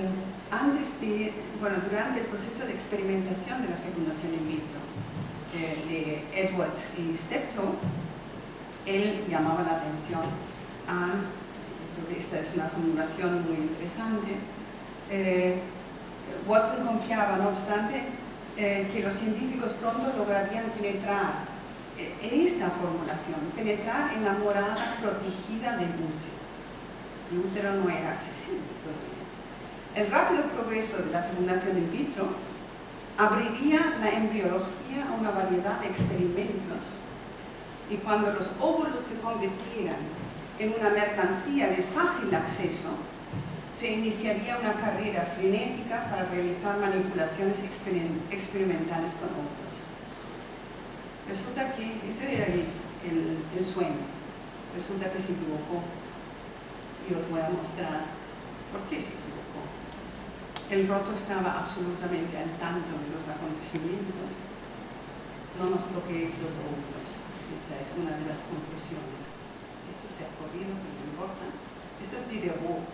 durante el proceso de experimentación de la fecundación in vitro de Edwards y Steptoe, él llamaba la atención a, creo que esta es una formulación muy interesante, Watson confiaba, no obstante, que los científicos pronto lograrían penetrar en esta formulación, penetrar en la morada protegida del útero. El útero no era accesible todavía. El rápido progreso de la fecundación in vitro abriría la embriología a una variedad de experimentos, y cuando los óvulos se convirtieran en una mercancía de fácil acceso, se iniciaría una carrera frenética para realizar manipulaciones experimentales con óvulos. Resulta que, este era el sueño, resulta que se equivocó, y os voy a mostrar por qué se equivocó. El roto estaba absolutamente al tanto de los acontecimientos. No nos toquéis los óvulos. Esta es una de las conclusiones. Esto se ha corrido, pero no importa. Esto es Diderot.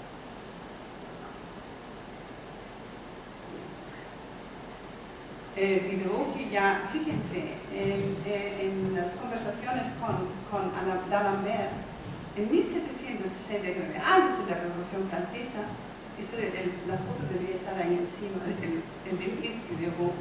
Diderot, que ya, fíjense, en las conversaciones con d'Alembert, en 1769, antes de la Revolución Francesa, la foto debería estar ahí encima del Denis Diderot,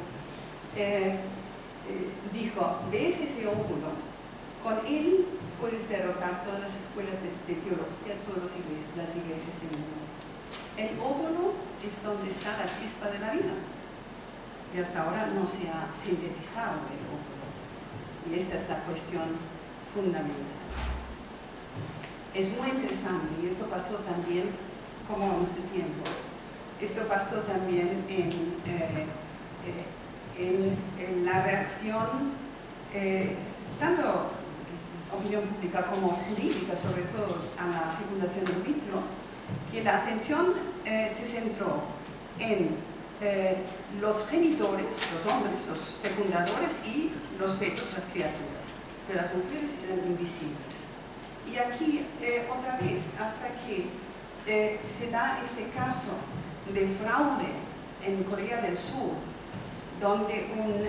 dijo, ¿ves ese óvulo? Con él puedes derrotar todas las escuelas de teología, todas las iglesias del mundo. El óvulo es donde está la chispa de la vida. Y hasta ahora no se ha sintetizado el óvulo. Y esta es la cuestión fundamental. Es muy interesante, y esto pasó también, ¿cómo vamos de tiempo? Esto pasó también en la reacción, tanto opinión pública como jurídica, sobre todo a la fecundación in vitro, que la atención se centró en los genitores, los hombres, los fecundadores y los fetos, las criaturas. Pero las mujeres eran invisibles. Y aquí, otra vez, hasta que se da este caso de fraude en Corea del Sur, donde un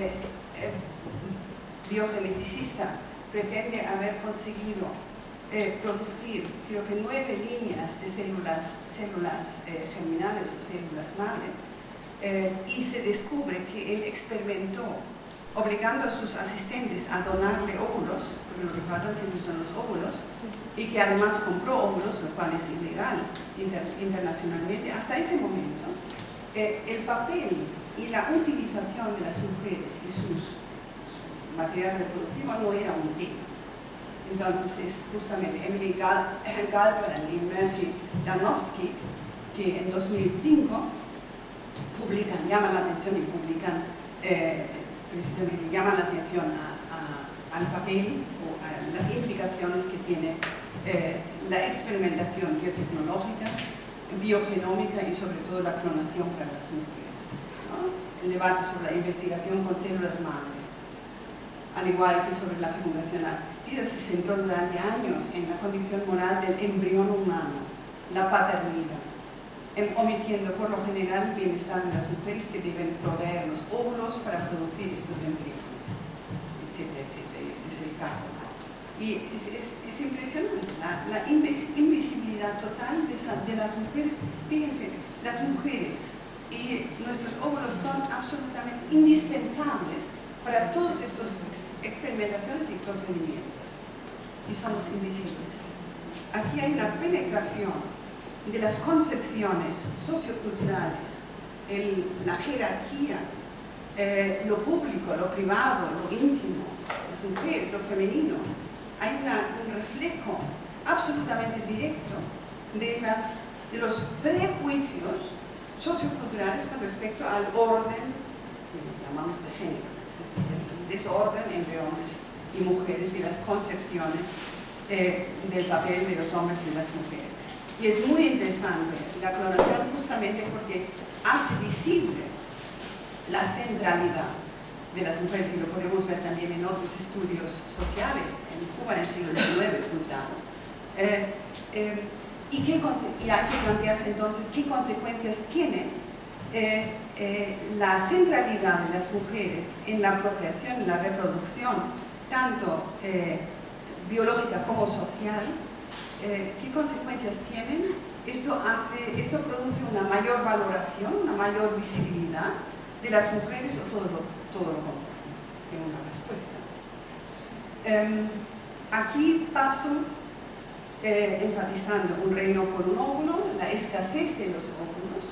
biogeneticista pretende haber conseguido producir, creo que 9 líneas de células germinales o células madre, y se descubre que él experimentó obligando a sus asistentes a donarle óvulos, porque lo que faltan siempre son los óvulos, y que además compró óvulos, lo cual es ilegal internacionalmente. Hasta ese momento, el papel y la utilización de las mujeres y su material reproductivo no era un tema. Entonces es justamente Emily Galperin y Mercy Danofsky que en 2005 llaman la atención y publican precisamente llaman la atención al papel o a las implicaciones que tiene la experimentación biotecnológica, biogenómica y sobre todo la clonación para las mujeres, ¿no? El debate sobre la investigación con células madre, al igual que sobre la fecundación asistida, se centró durante años en la condición moral del embrión humano, la paternidad, omitiendo por lo general el bienestar de las mujeres que deben proveer los óvulos para producir estos embriones, etcétera, etcétera. Este es el caso. Y es impresionante la invisibilidad total de las mujeres. Fíjense, las mujeres y nuestros óvulos son absolutamente indispensables para todas estas experimentaciones y procedimientos. Y somos invisibles. Aquí hay una penetración de las concepciones socioculturales, la jerarquía, lo público, lo privado, lo íntimo, las mujeres, lo femenino. Hay un reflejo absolutamente directo de los prejuicios socioculturales con respecto al orden que llamamos de género, es decir, el desorden entre hombres y mujeres y las concepciones del papel de los hombres y las mujeres. Y es muy interesante la clonación justamente porque hace visible la centralidad de las mujeres, y lo podemos ver también en otros estudios sociales, en Cuba en el siglo XIX, es muy claro. Y hay que plantearse entonces qué consecuencias tiene la centralidad de las mujeres en la procreación, en la reproducción, tanto biológica como social. ¿Qué consecuencias tienen? Esto produce una mayor valoración, una mayor visibilidad de las mujeres, o todo lo contrario, que una respuesta. Aquí paso enfatizando un reino por un óvulo, la escasez de los óvulos,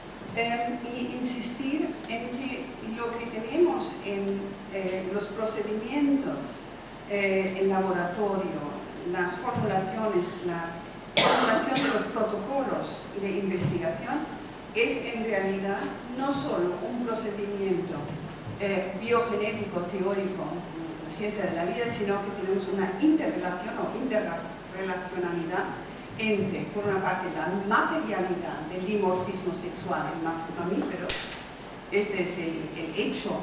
y insistir en que lo que tenemos en los procedimientos en laboratorio, las formulaciones, la formulación de los protocolos de investigación es en realidad no solo un procedimiento biogenético, teórico, la ciencia de la vida, sino que tenemos una interrelación o interrelacionalidad entre, por una parte, la materialidad del dimorfismo sexual en mamíferos, este es el hecho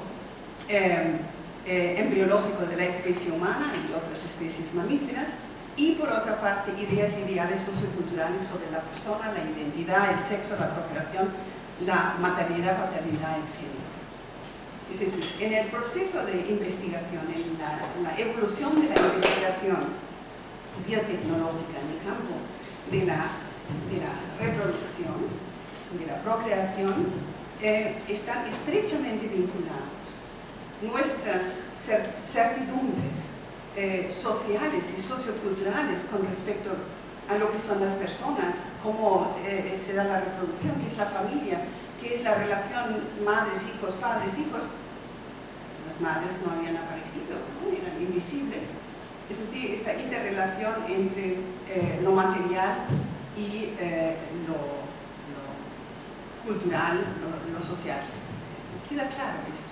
embriológico de la especie humana y otras especies mamíferas, y por otra parte ideas ideales socioculturales sobre la persona, la identidad, el sexo, la procreación, la maternidad, paternidad, el género. Es decir, en el proceso de investigación, en la evolución de la investigación biotecnológica en el campo de la reproducción, de la procreación, están estrechamente vinculados nuestras certidumbres sociales y socioculturales con respecto a lo que son las personas, cómo se da la reproducción, qué es la familia, qué es la relación madres-hijos, padres-hijos. Las madres no habían aparecido, ¿no? Eran invisibles. Es decir, esta interrelación entre lo material y lo cultural, lo social. ¿Queda claro esto?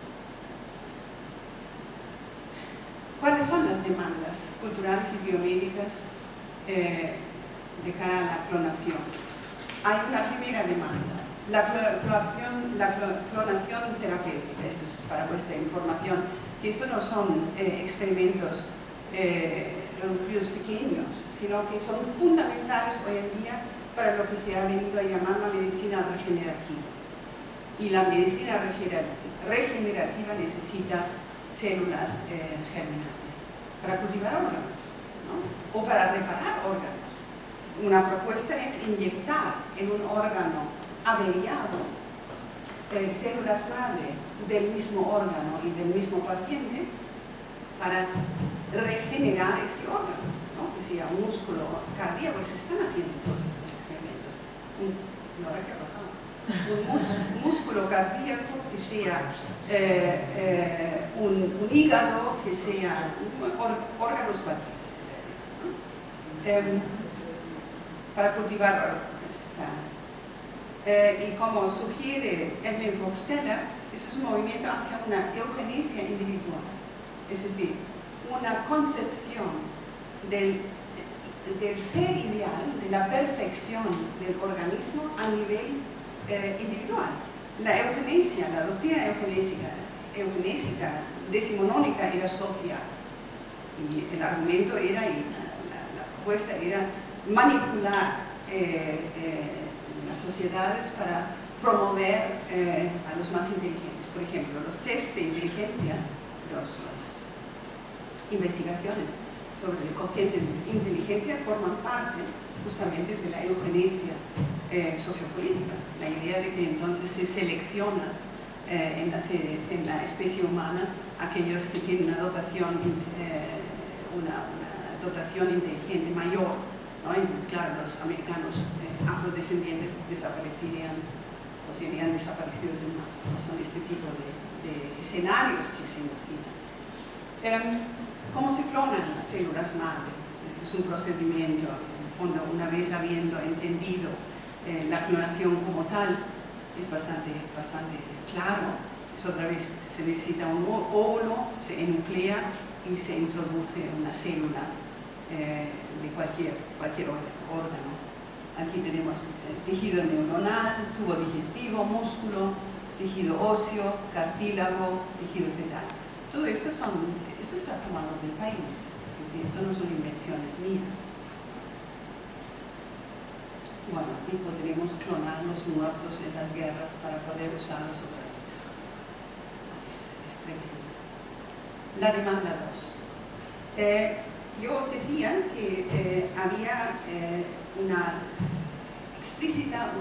¿Cuáles son las demandas culturales y biomédicas de cara a la clonación? Hay una primera demanda, la clonación terapéutica. Esto es para vuestra información, que esto no son experimentos reducidos pequeños, sino que son fundamentales hoy en día para lo que se ha venido a llamar la medicina regenerativa. Y la medicina regenerativa necesita células germinales para cultivar órganos, ¿no? O para reparar órganos. Una propuesta es inyectar en un órgano averiado células madre del mismo órgano y del mismo paciente para regenerar este órgano, ¿no? Que sea un músculo cardíaco. Se están haciendo todos estos experimentos. ¿Ahora qué ha pasado? Un músculo cardíaco que sea un hígado, que sea órganos pacientes, ¿no? Para cultivar órganos. Y como sugiere Evelyn Fox-Teller, eso es un movimiento hacia una eugenesia individual, es decir, una concepción del ser ideal, de la perfección del organismo a nivel individual. La eugenesia, la doctrina eugenésica decimonónica era social, y el argumento era, y la propuesta era manipular las sociedades para promover a los más inteligentes. Por ejemplo, los test de inteligencia, las investigaciones sobre el cociente de inteligencia forman parte justamente de la eugenesia sociopolítica. La idea de que entonces se selecciona en la especie humana aquellos que tienen una dotación inteligente mayor, ¿no? Entonces, claro, los americanos afrodescendientes desaparecerían o serían desaparecidos del mapa, ¿no? Son este tipo de escenarios que se imaginan. ¿Cómo se clonan las células madre? Esto es un procedimiento, en el fondo, una vez habiendo entendido la clonación como tal, es bastante claro. Es otra vez, se necesita un óvulo, se enuclea y se introduce una célula de cualquier órgano. Aquí tenemos tejido neuronal, tubo digestivo, músculo, tejido óseo, cartílago, tejido fetal. Todo esto está tomado del país, es decir, esto no son invenciones mías. Bueno, aquí podremos clonar los muertos en las guerras para poder usarlos otra vez. Es tremendo. La demanda 2. Yo os decía que había una explícita,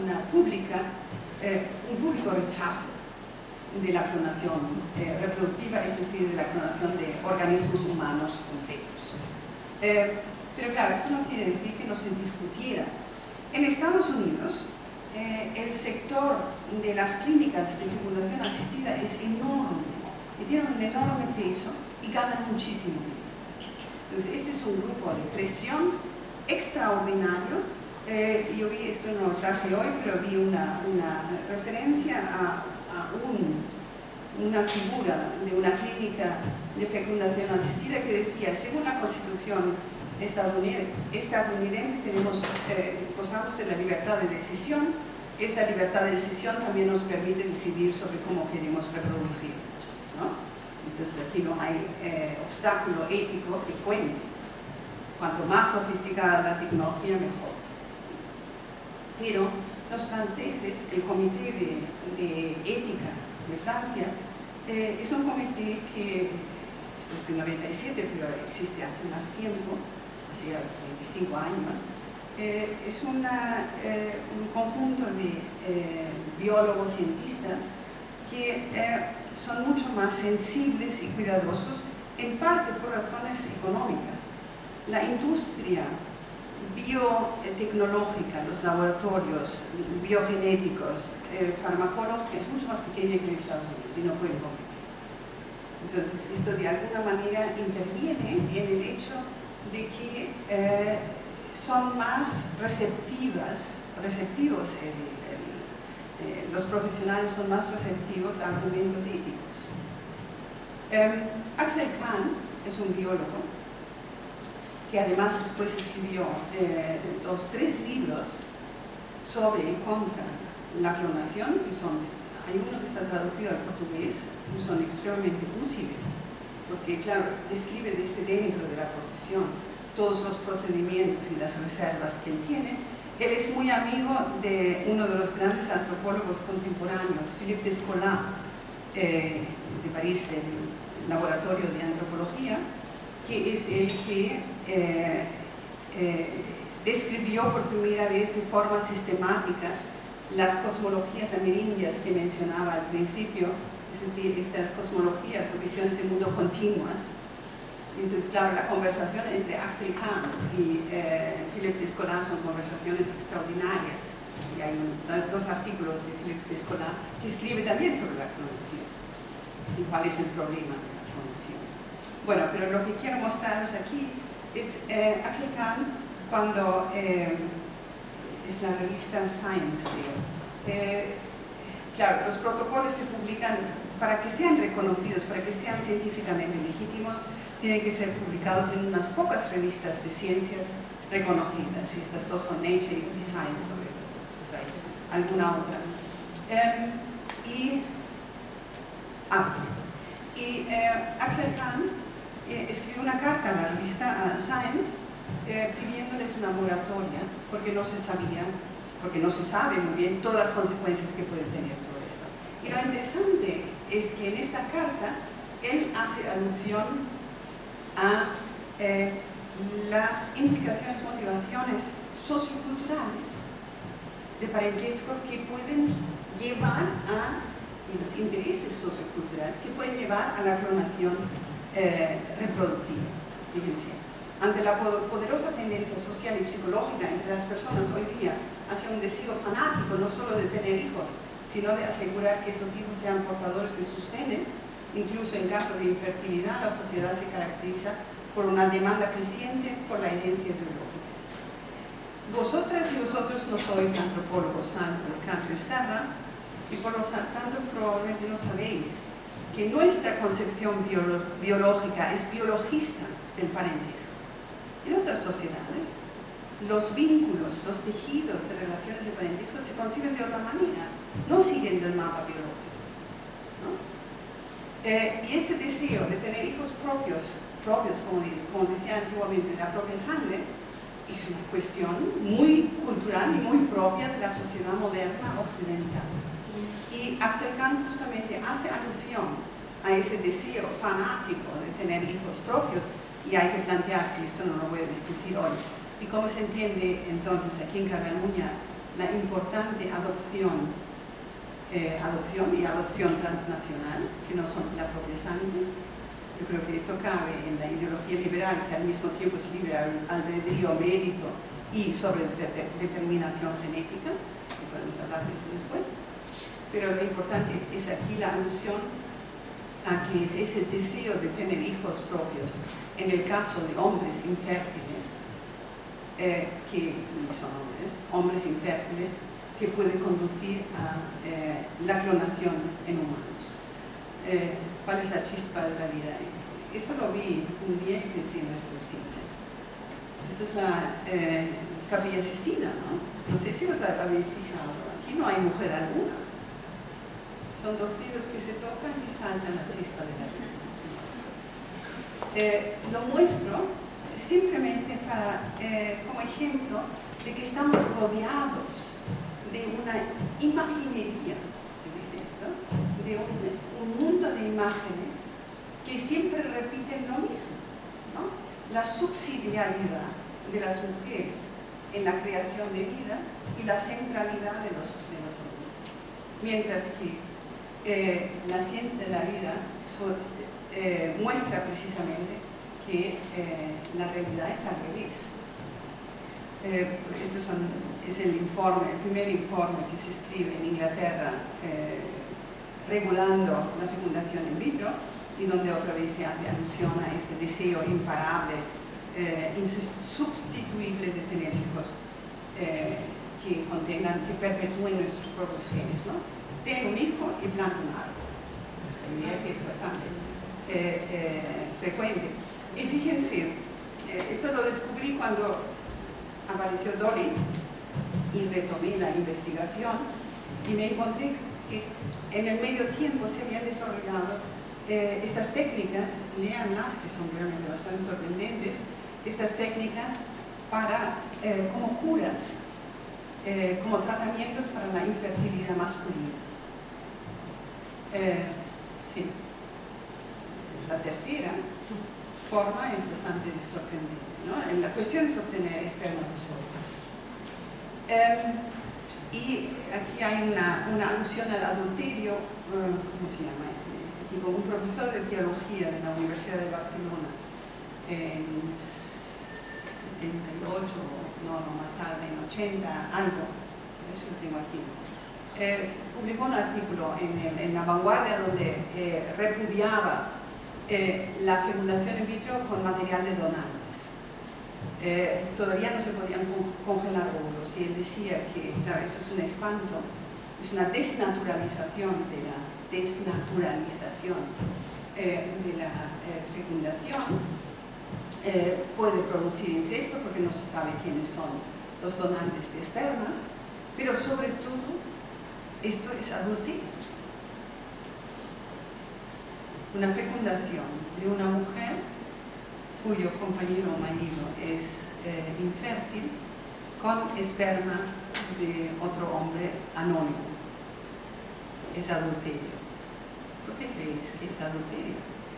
un público rechazo de la clonación reproductiva, es decir, de la clonación de organismos humanos completos. Pero claro, esto no quiere decir que no se discutiera. En Estados Unidos, el sector de las clínicas de fecundación asistida es enorme, y tienen un enorme peso y ganan muchísimo dinero. Entonces, este es un grupo de presión extraordinario. Yo vi, esto no lo traje hoy, pero vi una referencia a una figura de una clínica de fecundación asistida que decía, según la Constitución estadounidense gozamos de la libertad de decisión. Esta libertad de decisión también nos permite decidir sobre cómo queremos reproducirnos, ¿no? Entonces aquí no hay obstáculo ético que cuente. Cuanto más sofisticada la tecnología, mejor. Pero los franceses, el Comité de Ética de Francia, es un comité que, esto es de 97, pero existe hace más tiempo, hace 25 años, es un conjunto de biólogos cientistas que son mucho más sensibles y cuidadosos, en parte por razones económicas. La industria biotecnológica, los laboratorios biogenéticos, farmacológicos, es mucho más pequeña que en Estados Unidos y no pueden competir. Entonces, esto de alguna manera interviene en el hecho de que son más receptivos los profesionales son más receptivos a argumentos éticos. Axel Kahn es un biólogo que además después escribió 3 libros sobre y contra la clonación, que hay uno que está traducido al portugués, que son extremadamente útiles, porque claro, describe desde dentro de la profesión todos los procedimientos y las reservas que él tiene. Él es muy amigo de uno de los grandes antropólogos contemporáneos, Philippe Descola, de París, del Laboratorio de Antropología, que es el que describió por primera vez de forma sistemática las cosmologías amerindias que mencionaba al principio, es decir, estas cosmologías o visiones del mundo continuas. Entonces, claro, la conversación entre Axel Kahn y Philippe Descola son conversaciones extraordinarias. Y hay 2 artículos de Philippe Descola que escribe también sobre la clonación y cuál es el problema de la clonación. Bueno, pero lo que quiero mostraros aquí es Axel Kahn cuando es la revista Science, creo. Claro, los protocolos se publican para que sean reconocidos, para que sean científicamente legítimos, tienen que ser publicados en unas pocas revistas de ciencias reconocidas, y estas 2 son Nature y Science sobre todo, pues hay alguna otra. Axel Kahn escribió una carta a la revista Science pidiéndoles una moratoria porque no se sabía, porque no se sabe muy bien todas las consecuencias que puede tener todo esto. Y lo interesante es que en esta carta él hace alusión a las implicaciones, motivaciones socioculturales de parentesco que pueden llevar a, y los intereses socioculturales que pueden llevar a la clonación reproductiva. Fíjense, ante la poderosa tendencia social y psicológica entre las personas hoy día hacia un deseo fanático no solo de tener hijos, sino de asegurar que esos hijos sean portadores de sus genes, incluso en caso de infertilidad, la sociedad se caracteriza por una demanda creciente por la herencia biológica. Vosotras y vosotros no sois antropólogos, salvo el Carlos Serra, y por lo tanto probablemente no sabéis que nuestra concepción biológica es biologista del parentesco. En otras sociedades, los vínculos, los tejidos de relaciones de parentesco se conciben de otra manera, no siguen del mapa biológico, ¿no? Y este deseo de tener hijos propios como decía antiguamente, de la propia sangre, es una cuestión muy cultural y muy propia de la sociedad moderna occidental. Y Axel Kahn justamente hace alusión a ese deseo fanático de tener hijos propios, y hay que plantearse, esto no lo voy a discutir hoy, y cómo se entiende entonces aquí en Cataluña la importante adopción y adopción transnacional, que no son la propia sangre. Yo creo que esto cabe en la ideología liberal, que al mismo tiempo es libre albedrío, mérito y sobre determinación genética, que podemos hablar de eso después. Pero lo importante es aquí la alusión a que es ese deseo de tener hijos propios, en el caso de hombres infértiles, que son hombres infértiles, que puede conducir a la clonación en humanos. ¿Cuál es la chispa de la vida? Eso lo vi un día y pensé, no es posible. Esta es la Capilla Sistina, ¿no? No sé si os habéis fijado, aquí no hay mujer alguna. Son 2 dedos que se tocan y saltan la chispa de la vida. Lo muestro simplemente como ejemplo de que estamos rodeados de una imaginería, se dice esto, de un mundo de imágenes que siempre repiten lo mismo, ¿no? La subsidiariedad de las mujeres en la creación de vida y la centralidad de los hombres. Mientras que la ciencia de la vida muestra precisamente que la realidad es al revés. Esto es el primer informe que se escribe en Inglaterra regulando la fecundación in vitro, y donde otra vez se hace alusión a este deseo imparable, insubstituible de tener hijos que perpetúen nuestros propios genes, ¿no? Ten un hijo y planta un árbol. Diría que es bastante frecuente. Y fíjense, esto lo descubrí cuando apareció Dolly y retomé la investigación y me encontré que en el medio tiempo se habían desarrollado estas técnicas, léanlas, que son realmente bastante sorprendentes, estas técnicas para, como curas, como tratamientos para la infertilidad masculina. Sí. La tercera forma es bastante sorprendente, ¿no? La cuestión es obtener espermatozoides. Y aquí hay una alusión al adulterio, ¿cómo se llama este tipo? Un profesor de teología de la Universidad de Barcelona en 78, no, más tarde, en 80, algo, eso lo tengo aquí. Publicó un artículo en La Vanguardia donde repudiaba la fecundación in vitro con material de donantes. Todavía no se podían congelar óvulos y él decía que, claro, eso es un espanto, es una desnaturalización de la fecundación. Puede producir incesto porque no se sabe quiénes son los donantes de espermas, pero sobre todo esto es adulterio. Una fecundación de una mujer cuyo compañero o marido es infértil con esperma de otro hombre anónimo. Es adulterio. ¿Por qué creéis que es adulterio?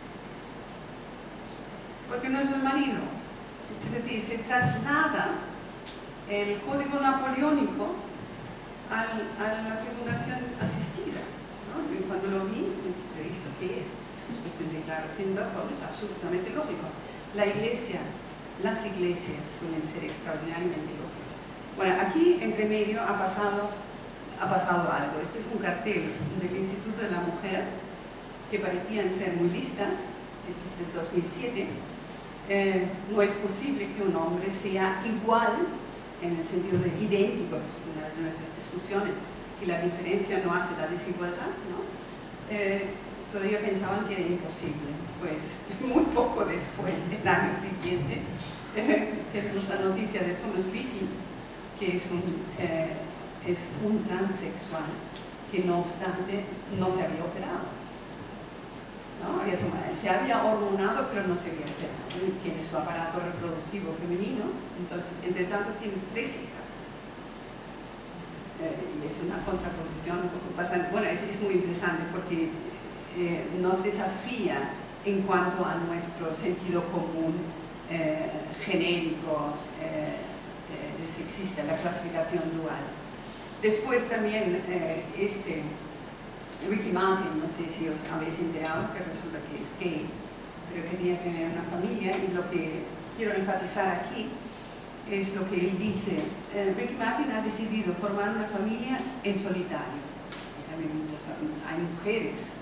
Porque no es el marido. Es decir, se traslada el código napoleónico a la fecundación asistida, ¿no? Y cuando lo vi, pensé, ¿pero esto qué es? Después pensé, claro, tienen razón, es absolutamente lógico. La iglesia, las iglesias suelen ser extraordinariamente lógicas. Bueno, aquí entre medio ha pasado algo. Este es un cartel del Instituto de la Mujer que parecían ser muy listas. Esto es del 2007. No es posible que un hombre sea igual, en el sentido de idéntico, es una de nuestras discusiones, que la diferencia no hace la desigualdad, ¿no? Todavía pensaban que era imposible. Pues muy poco después, el año siguiente, tenemos la noticia de Thomas Beatty, que es un transexual que no obstante no se había operado, ¿no? Se había hormonado pero no se había operado. Tiene su aparato reproductivo femenino, entonces entre tanto tiene 3 hijas. Y es una contraposición bastante, bueno, es muy interesante porque nos desafía en cuanto a nuestro sentido común genérico sexista, la clasificación dual. Después también Ricky Martin, no sé si os habéis enterado, que resulta que es gay, pero quería tener una familia, y lo que quiero enfatizar aquí es lo que él dice. Ricky Martin ha decidido formar una familia en solitario. Y también hay mujeres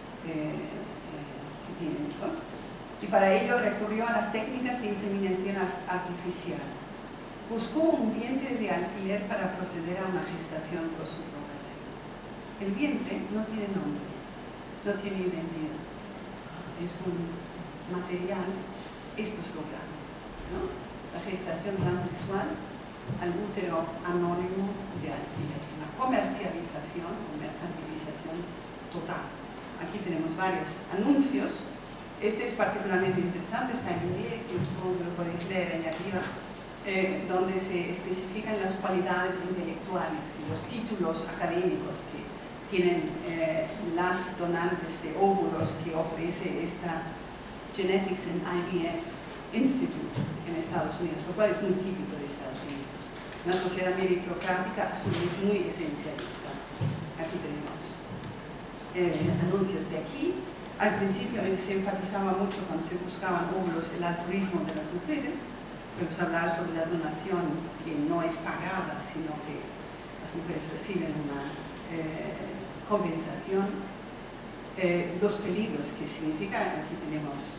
que tienen hijos, y para ello recurrió a las técnicas de inseminación artificial. Buscó un vientre de alquiler para proceder a una gestación por subrogación. El vientre no tiene nombre, no tiene identidad, es un material, esto es lo grande, ¿no? La gestación transexual al útero anónimo de alquiler, la comercialización o mercantilización total. Aquí tenemos varios anuncios. Este es particularmente interesante, está en inglés y supongo que lo podéis leer ahí arriba, donde se especifican las cualidades intelectuales y los títulos académicos que tienen las donantes de óvulos que ofrece esta Genetics and IVF Institute en Estados Unidos, lo cual es muy típico de Estados Unidos. Una sociedad meritocrática a su vez muy esencialista. Aquí tenemos anuncios de aquí. Al principio se enfatizaba mucho cuando se buscaban óvulos el altruismo de las mujeres. Podemos hablar sobre la donación que no es pagada, sino que las mujeres reciben una compensación. Los peligros que significan, aquí tenemos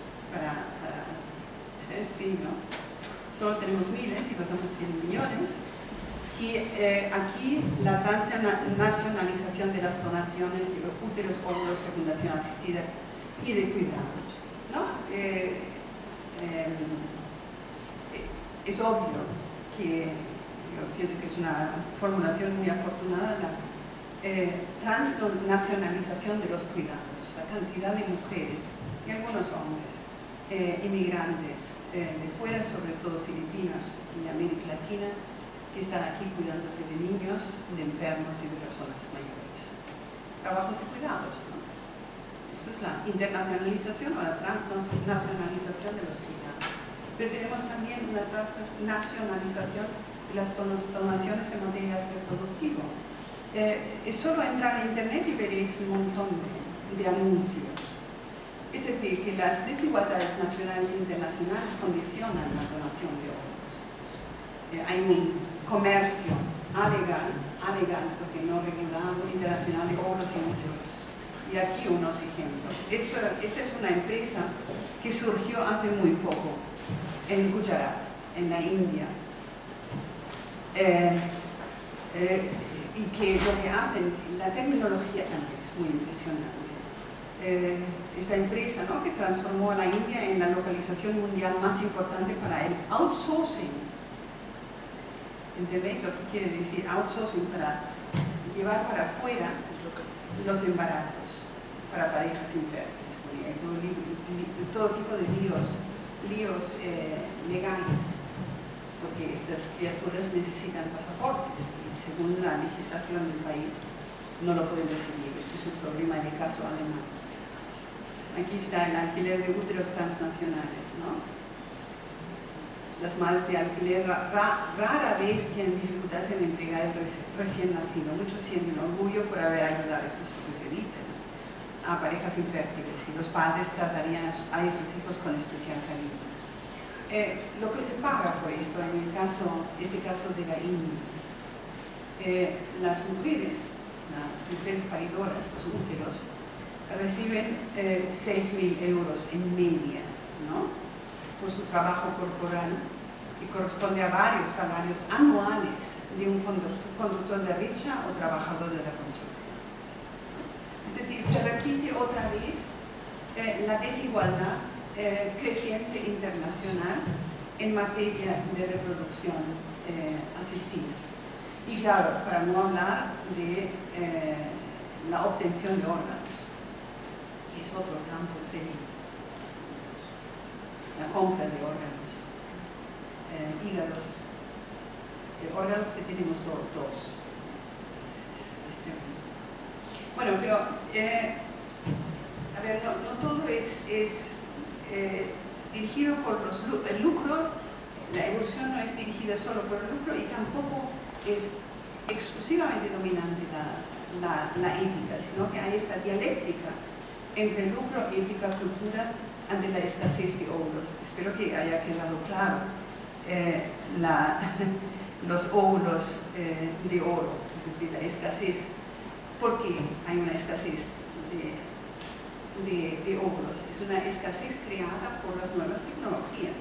sí, ¿no? Solo tenemos miles y los hombres tienen millones. Y aquí la transnacionalización de las donaciones de úteros, óvulos, fecundación asistida y de cuidados, ¿no? Es obvio que, yo pienso que es una formulación muy afortunada, la transnacionalización de los cuidados, la cantidad de mujeres y algunos hombres inmigrantes de fuera, sobre todo filipinos y América Latina, que están aquí cuidándose de niños, de enfermos y de personas mayores. Trabajos y cuidados, ¿no? Esto es la internacionalización o la transnacionalización de los cuidados. Pero tenemos también una transnacionalización de las donaciones de material reproductivo. Es solo entrar a internet y veréis un montón de anuncios. Es decir, que las desigualdades nacionales e internacionales condicionan la donación de órganos. Hay un comercio alegal, porque no regulado, internacional de órganos y úteros. Y aquí unos ejemplos. Esta es una empresa que surgió hace muy poco en Gujarat, en la India. Y que lo que hacen, la terminología también es muy impresionante. Esta empresa, ¿no?, que transformó a la India en la localización mundial más importante para el outsourcing. ¿Entendéis lo que quiere decir outsourcing? Para llevar para afuera los embarazos para parejas infértiles. Hay todo tipo de líos legales, porque estas criaturas necesitan pasaportes y según la legislación del país no lo pueden recibir. Este es el problema en el caso alemán. Aquí está el alquiler de úteros transnacionales, ¿no? Las madres de alquiler rara vez tienen dificultades en entregar el recién nacido. Muchos sienten orgullo por haber ayudado, esto es lo que se dice, ¿no?, a parejas infértiles, y los padres tratarían a estos hijos con especial cariño. Lo que se paga por esto, en el este caso de la India, las mujeres paridoras, los úteros, reciben 6.000 euros en media, ¿no?, por su trabajo corporal, que corresponde a varios salarios anuales de un conductor de rickshaw o trabajador de la construcción. Es decir, se repite otra vez la desigualdad creciente internacional en materia de reproducción asistida. Y claro, para no hablar de la obtención de órganos, que es otro campo tremendo. La compra de órganos, hígados, órganos que tenemos dos. Es tremendo. Bueno, pero, a ver, no todo es dirigido por el lucro. La evolución no es dirigida solo por el lucro y tampoco es exclusivamente dominante la ética, sino que hay esta dialéctica entre lucro, ética, cultura, ante la escasez de óvulos. Espero que haya quedado claro los óvulos de oro, es decir, la escasez. ¿Por qué hay una escasez de óvulos? Es una escasez creada por las nuevas tecnologías,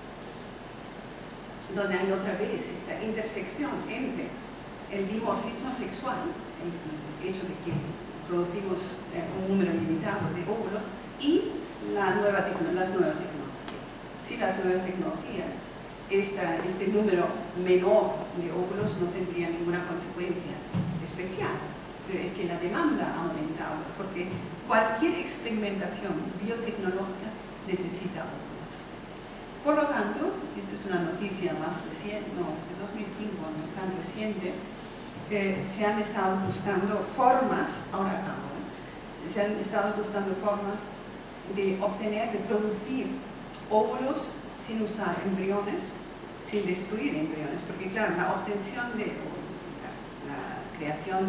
donde hay otra vez esta intersección entre el dimorfismo sexual, el hecho de que producimos un número limitado de óvulos, y las nuevas tecnologías. Si las nuevas tecnologías, este número menor de óvulos no tendría ninguna consecuencia especial, pero es que la demanda ha aumentado, porque cualquier experimentación biotecnológica necesita óvulos. Por lo tanto, esto es una noticia más reciente, no, es de 2005, no es tan reciente, se han estado buscando formas, ahora acabo, se han estado buscando formas de obtener, de producir óvulos sin usar embriones, sin destruir embriones, porque claro, la obtención la creación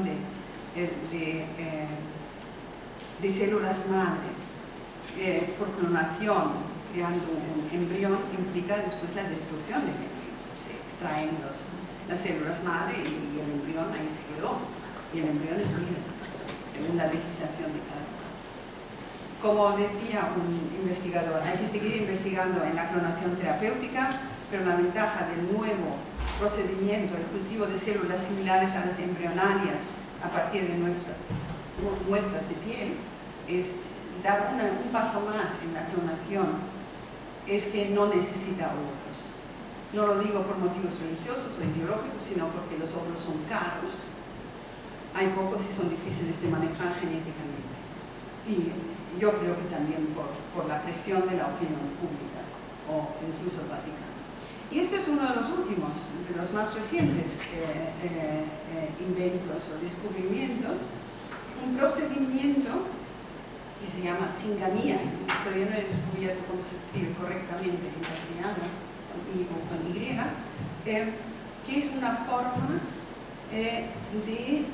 de células madre por clonación, creando un embrión, implica después la destrucción del embrión. Se extraen las células madre y el embrión ahí se quedó, y el embrión es vida, según la legislación de cada uno. Como decía un investigador, hay que seguir investigando en la clonación terapéutica, pero la ventaja del nuevo procedimiento, el cultivo de células similares a las embrionarias a partir de muestras de piel, es dar un paso más en la clonación, es que no necesita óvulos. No lo digo por motivos religiosos o ideológicos, sino porque los óvulos son caros, hay pocos y son difíciles de manejar genéticamente. Y yo creo que también por la presión de la opinión pública o incluso el Vaticano. Y este es uno de los últimos, de los más recientes inventos o descubrimientos, un procedimiento que se llama singamía. Todavía no he descubierto cómo se escribe correctamente en castellano, con I o con Y, que es una forma de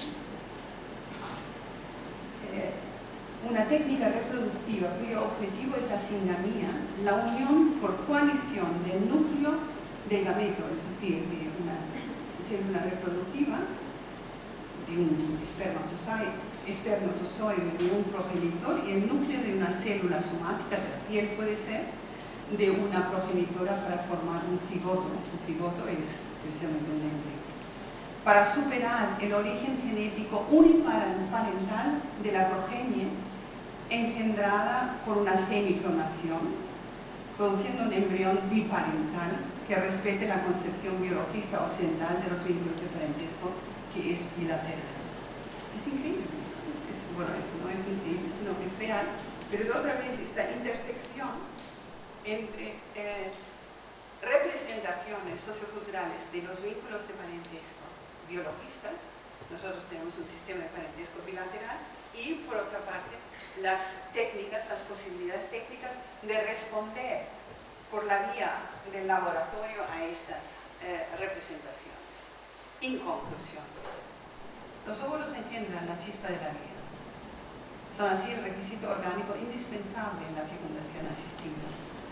una técnica reproductiva cuyo objetivo es la singamía, la unión por coalición del núcleo del gameto, es decir, de una célula reproductiva, de un espermatozoide de un progenitor y el núcleo de una célula somática de la piel puede ser de una progenitora para formar un cigoto. Un cigoto es precisamente un embrión. Para superar el origen genético uniparental de la progenie engendrada por una semiclonación, produciendo un embrión biparental que respete la concepción biologista occidental de los vínculos de parentesco, que es bilateral. Es increíble. Bueno, eso no es increíble, sino que es real, pero otra vez esta intersección entre representaciones socioculturales de los vínculos de parentesco biologistas. Nosotros tenemos un sistema de parentesco bilateral y, por otra parte, las técnicas, las posibilidades técnicas de responder por la vía del laboratorio a estas representaciones. En conclusión, los óvulos engendran la chispa de la vida. Son así el requisito orgánico indispensable en la fecundación asistida,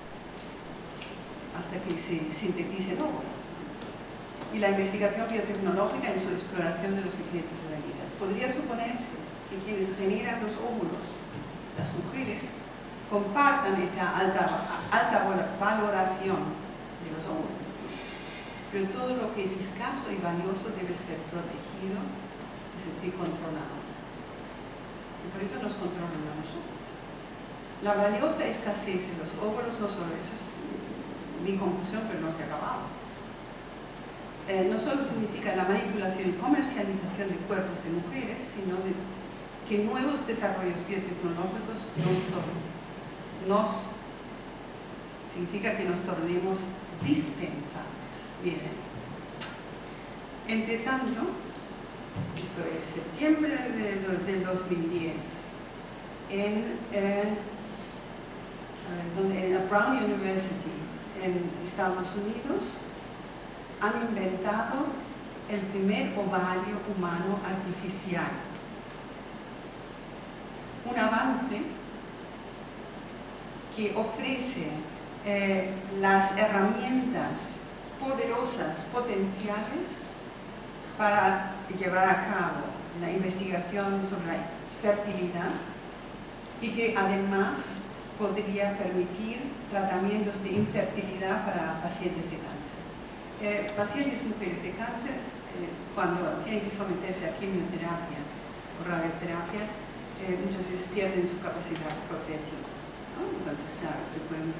hasta que se sinteticen óvulos. Y la investigación biotecnológica en su exploración de los secretos de la vida. Podría suponerse que quienes generan los óvulos, las mujeres, compartan esa alta valoración de los óvulos. Pero todo lo que es escaso y valioso debe ser protegido, es decir, controlado. Y por eso nos controlan a nosotros. La valiosa escasez de los óvulos, no solo, eso es mi conclusión, pero no se ha acabado. No solo significa la manipulación y comercialización de cuerpos de mujeres, sino que nuevos desarrollos biotecnológicos significa que nos tornemos dispensables. Miren, entre tanto, esto es septiembre del 2010, en la Brown University en Estados Unidos han inventado el primer ovario humano artificial. Un avance que ofrece las herramientas poderosas, potenciales, para llevar a cabo la investigación sobre la fertilidad y que además podría permitir tratamientos de infertilidad para pacientes de cáncer. Pacientes mujeres de cáncer, cuando tienen que someterse a quimioterapia o radioterapia, muchas veces pierden su capacidad procreativa, ¿no? Entonces, claro, se pueden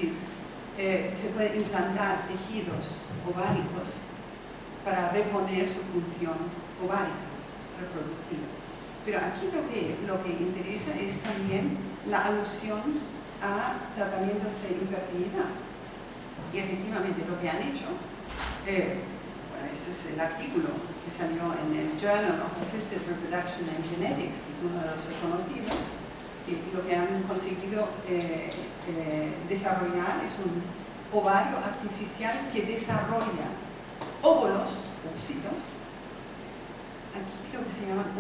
implantar tejidos ováricos para reponer su función ovárica reproductiva. Pero aquí lo que interesa es también la alusión a tratamientos de infertilidad. Y efectivamente lo que han hecho, bueno, eso es el artículo que salió en el Journal of Assisted Reproduction and Genetics, que es uno de los reconocidos, y lo que han conseguido desarrollar es un ovario artificial que desarrolla óvulos, ovocitos, aquí creo que se llaman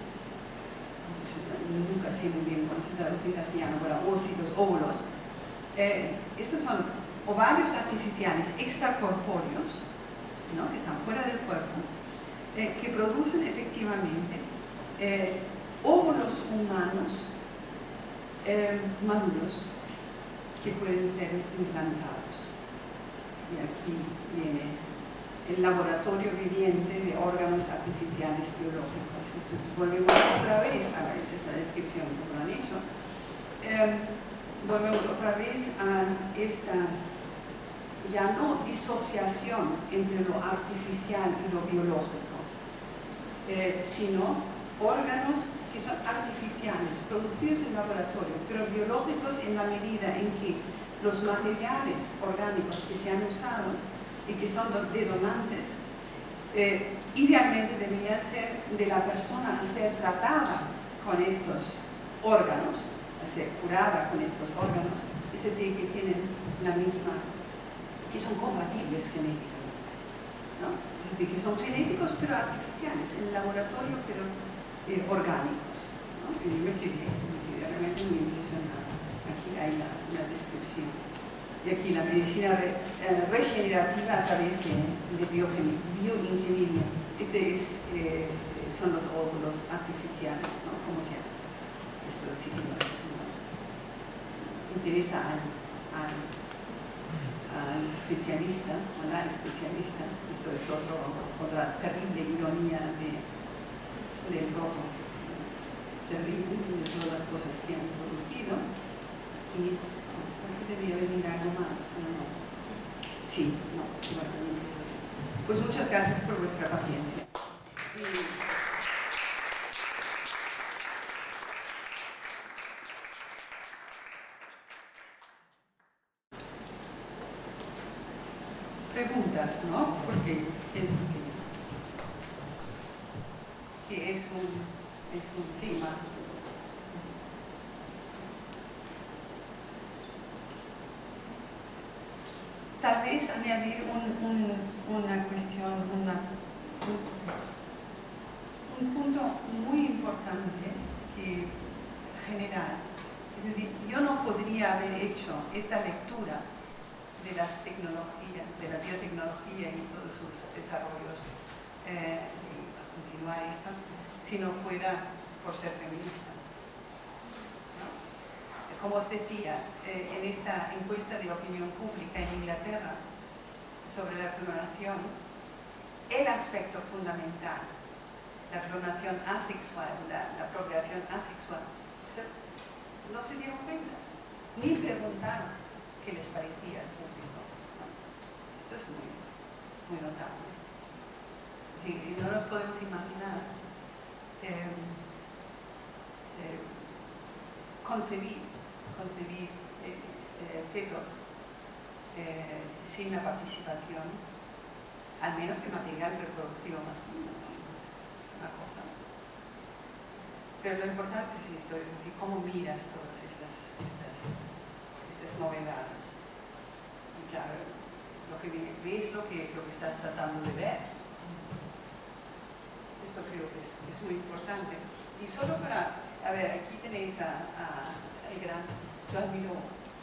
nunca sé muy bien cómo se traduce en castellano, pero ovocitos, óvulos. Estos son ovarios artificiales extracorpóreos, ¿no? Que están fuera del cuerpo, que producen efectivamente óvulos humanos maduros que pueden ser implantados. Y aquí viene el laboratorio viviente de órganos artificiales biológicos. Entonces volvemos otra vez, esta es la descripción como lo han hecho, volvemos otra vez a esta ya no disociación entre lo artificial y lo biológico, sino órganos que son artificiales, producidos en laboratorio, pero biológicos en la medida en que los materiales orgánicos que se han usado y que son de donantes, idealmente deberían ser de la persona a ser tratada con estos órganos, a ser curada con estos órganos, es decir, que tienen la misma, que son compatibles genéticamente, ¿no? Es decir, que son genéticos pero artificiales, en el laboratorio pero orgánicos, ¿no? Y me quedé realmente muy impresionada. Aquí hay la descripción. Y aquí la medicina regenerativa a través de bioingeniería. Son los óvulos artificiales, ¿no? ¿Cómo se hace? Esto sí que nos interesa al especialista, o la especialista. Esto es otra terrible ironía del roto. Se ríen de todas las cosas que han producido y debía venir algo más, pero no. Sí, no, bueno, pues muchas gracias por vuestra paciencia. Preguntas, ¿no? Porque pienso que es un tema. Tal vez añadir una cuestión, un punto muy importante que general. Es decir, yo no podría haber hecho esta lectura de las tecnologías, de la biotecnología y todos sus desarrollos, y continuar esto, si no fuera por ser feminista. Como os decía, en esta encuesta de opinión pública en Inglaterra sobre la clonación, el aspecto fundamental, la clonación asexual, la procreación asexual, no se dieron cuenta, ni preguntaron qué les parecía al público. Esto es muy notable. Y no nos podemos imaginar concebir fetos sin la participación, al menos de material reproductivo masculino, ¿no? Es una cosa. Pero lo importante es esto, es decir, cómo miras todas estas novedades. Y claro, lo que ves lo que estás tratando de ver. Esto creo que es muy importante. Y solo para, a ver, aquí tenéis el gran Joan Miró,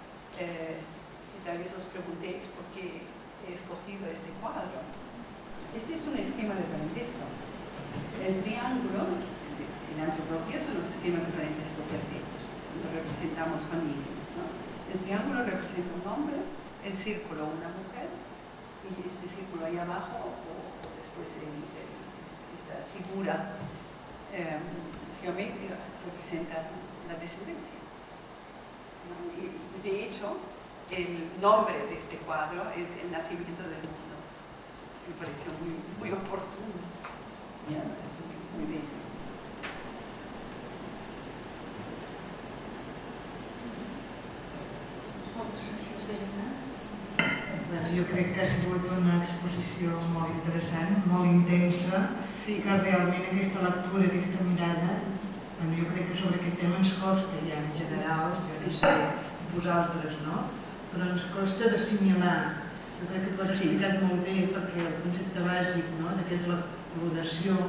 y tal vez os preguntéis por qué he escogido este cuadro. Este es un esquema de parentesco. El triángulo, en antropología son los esquemas de parentesco que hacemos, cuando representamos familias, ¿no? El triángulo representa un hombre, el círculo una mujer, y este círculo ahí abajo, o después esta figura geométrica representa la descendencia. Y de hecho, el nombre de este cuadro es El nacimiento del mundo. Me pareció muy oportuno. Ya, es muy bello. Moltes gràcies, Verena. Jo crec que ha sigut una exposició molt interessant, molt intensa, Sí. que realment aquesta lectura, aquesta mirada, jo crec que sobre aquest tema ens costa ja en general, jo no sé vosaltres, no? Però ens costa d'assimilar. Jo crec que t'ho has explicat molt bé perquè el concepte bàsic d'aquest la clonació,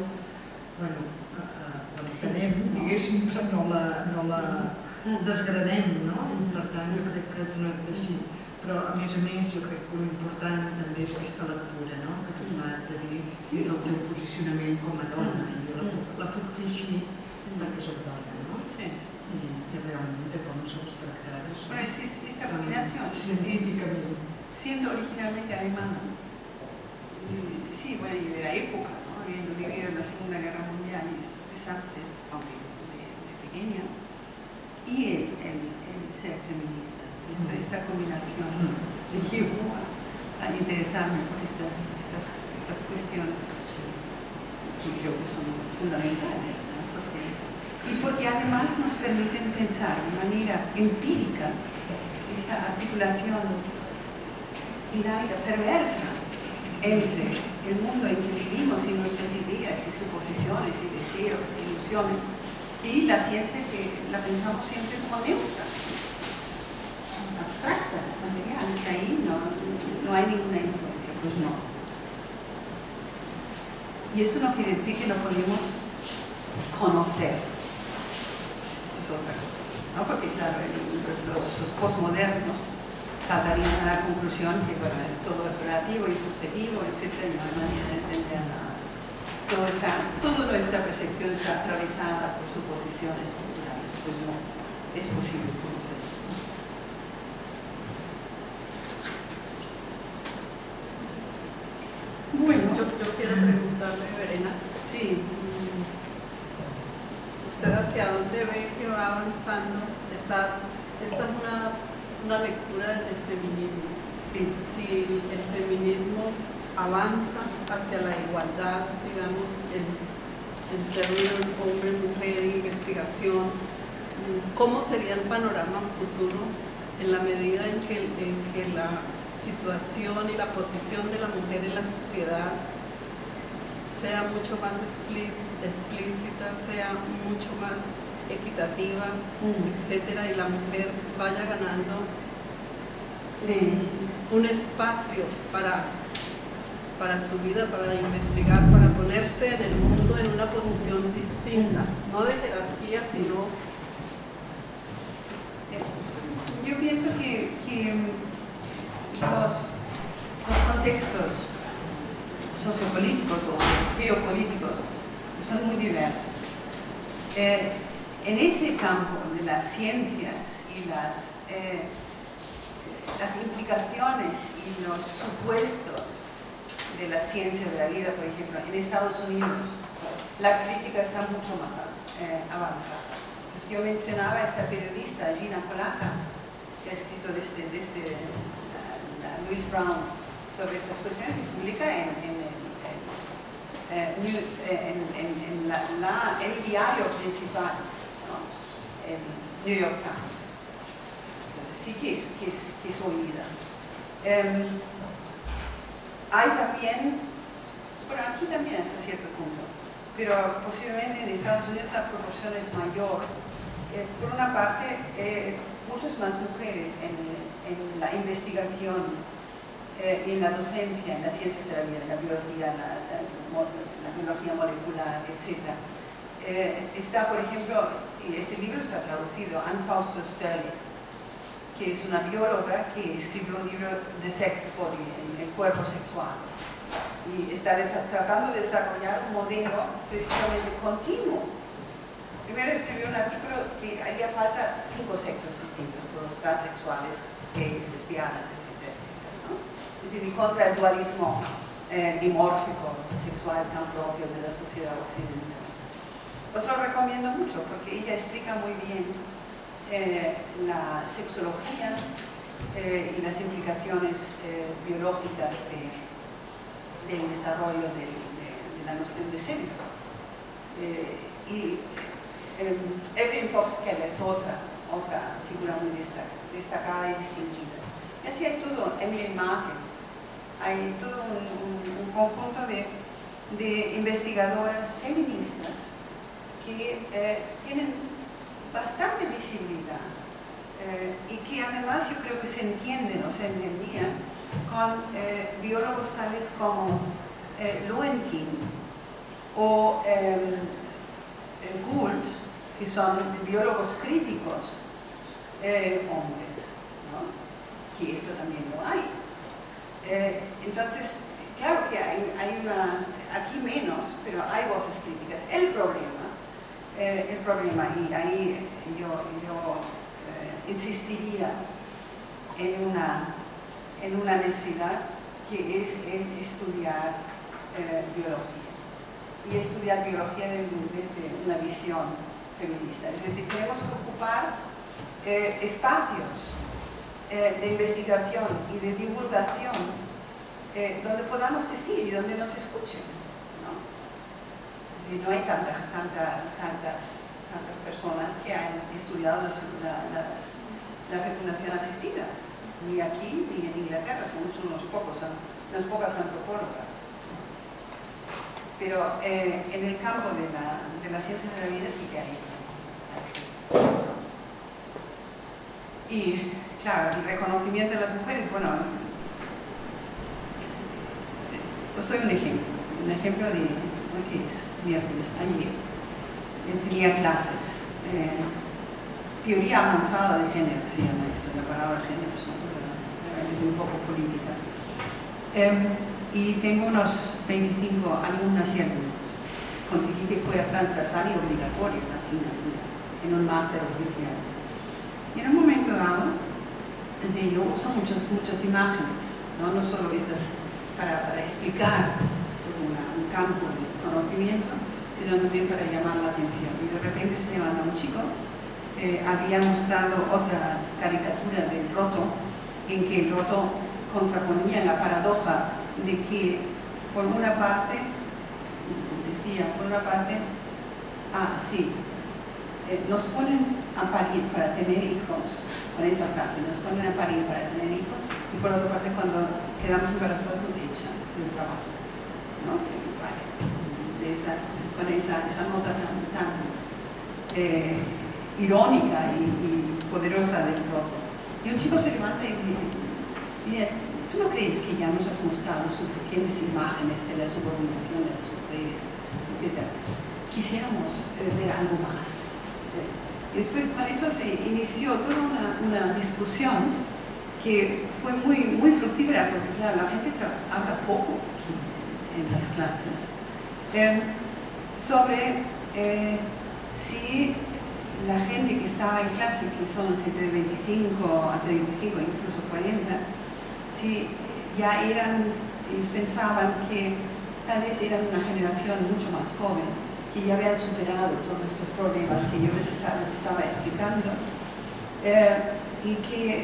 l'entenem, diguéssim, però no la desgranem, no? I per tant jo crec que t'ho he donat així. Però a més, jo crec que l'important també és aquesta lectura, no? Que tu m'has de dir des del teu posicionament com a dona. Jo la puc fer així perquè soc dona, no? Sí. Y realmente cómo somos tratadas. Bueno, es esta combinación, científicamente. siendo originalmente alemana, sí, bueno, y de la época, ¿no? Habiendo vivido la Segunda Guerra Mundial y estos desastres, aunque de pequeña, y el ser feminista. Esta combinación me llevó a interesarme por estas cuestiones que creo que son fundamentales, ¿no? Porque además nos permiten pensar de manera empírica esta articulación dinámica perversa entre el mundo en que vivimos y nuestras ideas y suposiciones y deseos e ilusiones y la ciencia que la pensamos siempre como neutra, abstracta, material, está ahí, no hay ninguna influencia, pues no. Y esto no quiere decir que no podemos conocer. Esto es otra cosa, ¿no? Porque claro, los postmodernos saltarían a la conclusión que bueno, todo es relativo y subjetivo, etc. No hay manera de entender nada. Toda nuestra percepción está atravesada por suposiciones culturales, pues no es posible conocer. Bueno, yo quiero preguntarle, Verena, sí. ¿Usted hacia dónde ve que va avanzando? Esta es una lectura del feminismo. Si el feminismo avanza hacia la igualdad, digamos, en términos hombre-mujer, investigación, ¿cómo sería el panorama futuro en la medida en que la situación y la posición de la mujer en la sociedad sea mucho más explícita, sea mucho más equitativa, etcétera, y la mujer vaya ganando un espacio para su vida, para investigar, para ponerse en el mundo en una posición distinta, no de jerarquía, sino... Yo pienso que los contextos sociopolíticos o geopolíticos son muy diversos. En ese campo de las ciencias y las implicaciones y los supuestos de la ciencia de la vida, por ejemplo, en Estados Unidos, la crítica está mucho más avanzada. Entonces, yo mencionaba a esta periodista, Gina Kolata, que ha escrito desde Louise Brown sobre estas cuestiones, que publica en el diario principal, ¿no? El New York Times. Entonces, sí que es oída. Hay también, bueno, aquí también hasta cierto punto, pero posiblemente en Estados Unidos la proporción es mayor. Por una parte, muchas más mujeres en la investigación y en la docencia, en las ciencias de la vida, en la biología, la biología molecular, etc. Está, por ejemplo, y este libro está traducido, Anne Foster Sterling, que es una bióloga que escribió un libro The Sex Body, el cuerpo sexual, y está tratando de desarrollar un modelo precisamente continuo. Primero escribió un artículo que haría falta 5 sexos distintos, los transexuales, gays, lesbianas, etc. ¿no? Es decir, contra el dualismo dimórfico sexual tan propio de la sociedad occidental. Os lo recomiendo mucho porque ella explica muy bien la sexología y las implicaciones biológicas del desarrollo de la noción de género. Evelyn Fox Keller es otra figura muy destacada y distinguida. Y así hay todo, Emily Martin, hay todo un conjunto de investigadoras feministas que tienen bastante visibilidad y que además yo creo que se entienden o se entendían con biólogos tales como Lowentin o Gould, que son biólogos críticos hombres, ¿no? Que esto también lo hay. Entonces, claro que hay aquí menos, pero hay voces críticas. El problema, y ahí yo insistiría en una necesidad que es el estudiar biología. Y estudiar biología desde una visión feminista. Es decir, tenemos que ocupar espacios de investigación y de divulgación donde podamos decir y donde nos escuchen, ¿no? Es decir, no hay tantas personas que han estudiado la fecundación asistida, ni aquí ni en Inglaterra, somos unas pocas antropólogas. Pero en el campo de la ciencia de la vida sí que hay. Y claro, el reconocimiento de las mujeres, bueno, os doy un ejemplo de, ¿qué es? Miércoles, ayer, tenía clases, teoría avanzada de género, se llama esto, la palabra género, es una cosa un poco política. Y tengo unos 25 alumnas y alumnos. Conseguí que fuera transversal y obligatoria la asignatura en un máster oficial. Y en un momento dado, yo uso muchas imágenes, no solo estas para explicar un campo de conocimiento, sino también para llamar la atención. Y de repente se levanta un chico, había mostrado otra caricatura del roto, en que el roto contraponía la paradoja de que por una parte, nos ponen a parir para tener hijos, con esa frase, nos ponen a parir para tener hijos, y por otra parte cuando quedamos embarazados nos echan del trabajo, ¿no? Con esa nota tan irónica y poderosa del roto. Y un chico se levanta y dice, ¿tú no crees que ya nos has mostrado suficientes imágenes de la subordinación de las mujeres, etcétera? Quisiéramos ver algo más. Y después con eso se inició toda una discusión que fue muy fructífera, porque claro, la gente habla poco en las clases, sobre si la gente que estaba en clase, que son gente de 25 a 35, incluso 40, si ya pensaban que tal vez eran una generación mucho más joven, que ya habían superado todos estos problemas que yo les estaba explicando, y que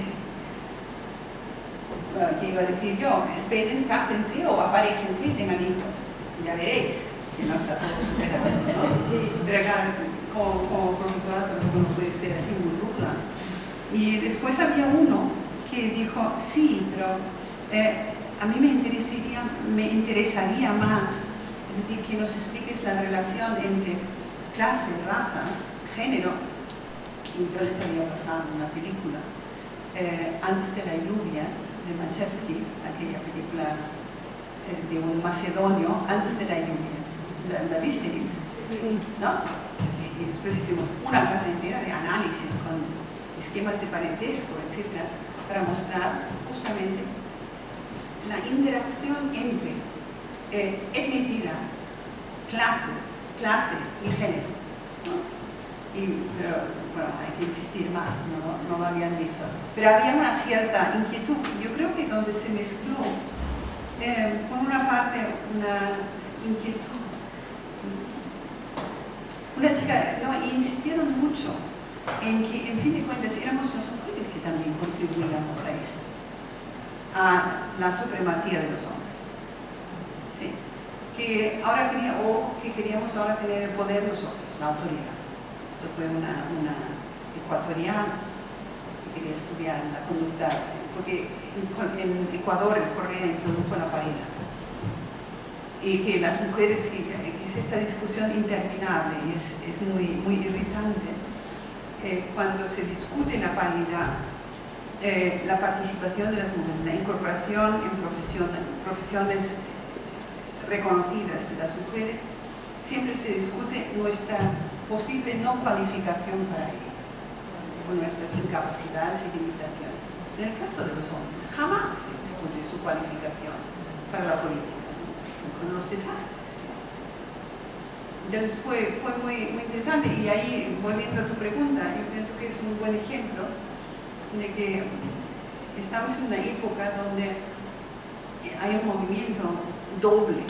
iba a decir yo, esperen, cásense o aparéjense y tengan hijos, ya veréis que no está todo superado, ¿no? Pero claro, como profesora tampoco no puede ser así muy ruda. Y después había uno que dijo, sí, pero a mí me interesaría más, es decir, que nos expliques la relación entre clase, raza, género. Y yo les había pasado una película, Antes de la lluvia, de Manchevsky, aquella película de un macedonio, Antes de la lluvia. ¿La visteis? Sí. ¿No? Y después hicimos una clase entera de análisis con esquemas de parentesco, etc., para mostrar justamente la interacción entre etnicidad, clase y género, ¿no? Pero bueno, hay que insistir más, no lo habían visto. Pero había una cierta inquietud, yo creo que donde se mezcló, por una parte, una inquietud. Una chica, insistieron mucho en que, en fin de cuentas, éramos las mujeres que también contribuíamos a esto, a la supremacía de los hombres. ¿Sí? Que queríamos ahora tener el poder nosotros, la autoridad. Esto fue una ecuatoriana que quería estudiar la conducta, porque en Ecuador el Correa introdujo la paridad. Y que las mujeres, es esta discusión interminable y es muy irritante. Cuando se discute la paridad, la participación de las mujeres, la incorporación en profesiones reconocidas de las mujeres, siempre se discute nuestra posible no cualificación para ello, o nuestras incapacidades y limitaciones. En el caso de los hombres, jamás se discute su cualificación para la política, con los desastres. Entonces fue muy interesante, y ahí, volviendo a tu pregunta, yo pienso que es un buen ejemplo de que estamos en una época donde hay un movimiento doble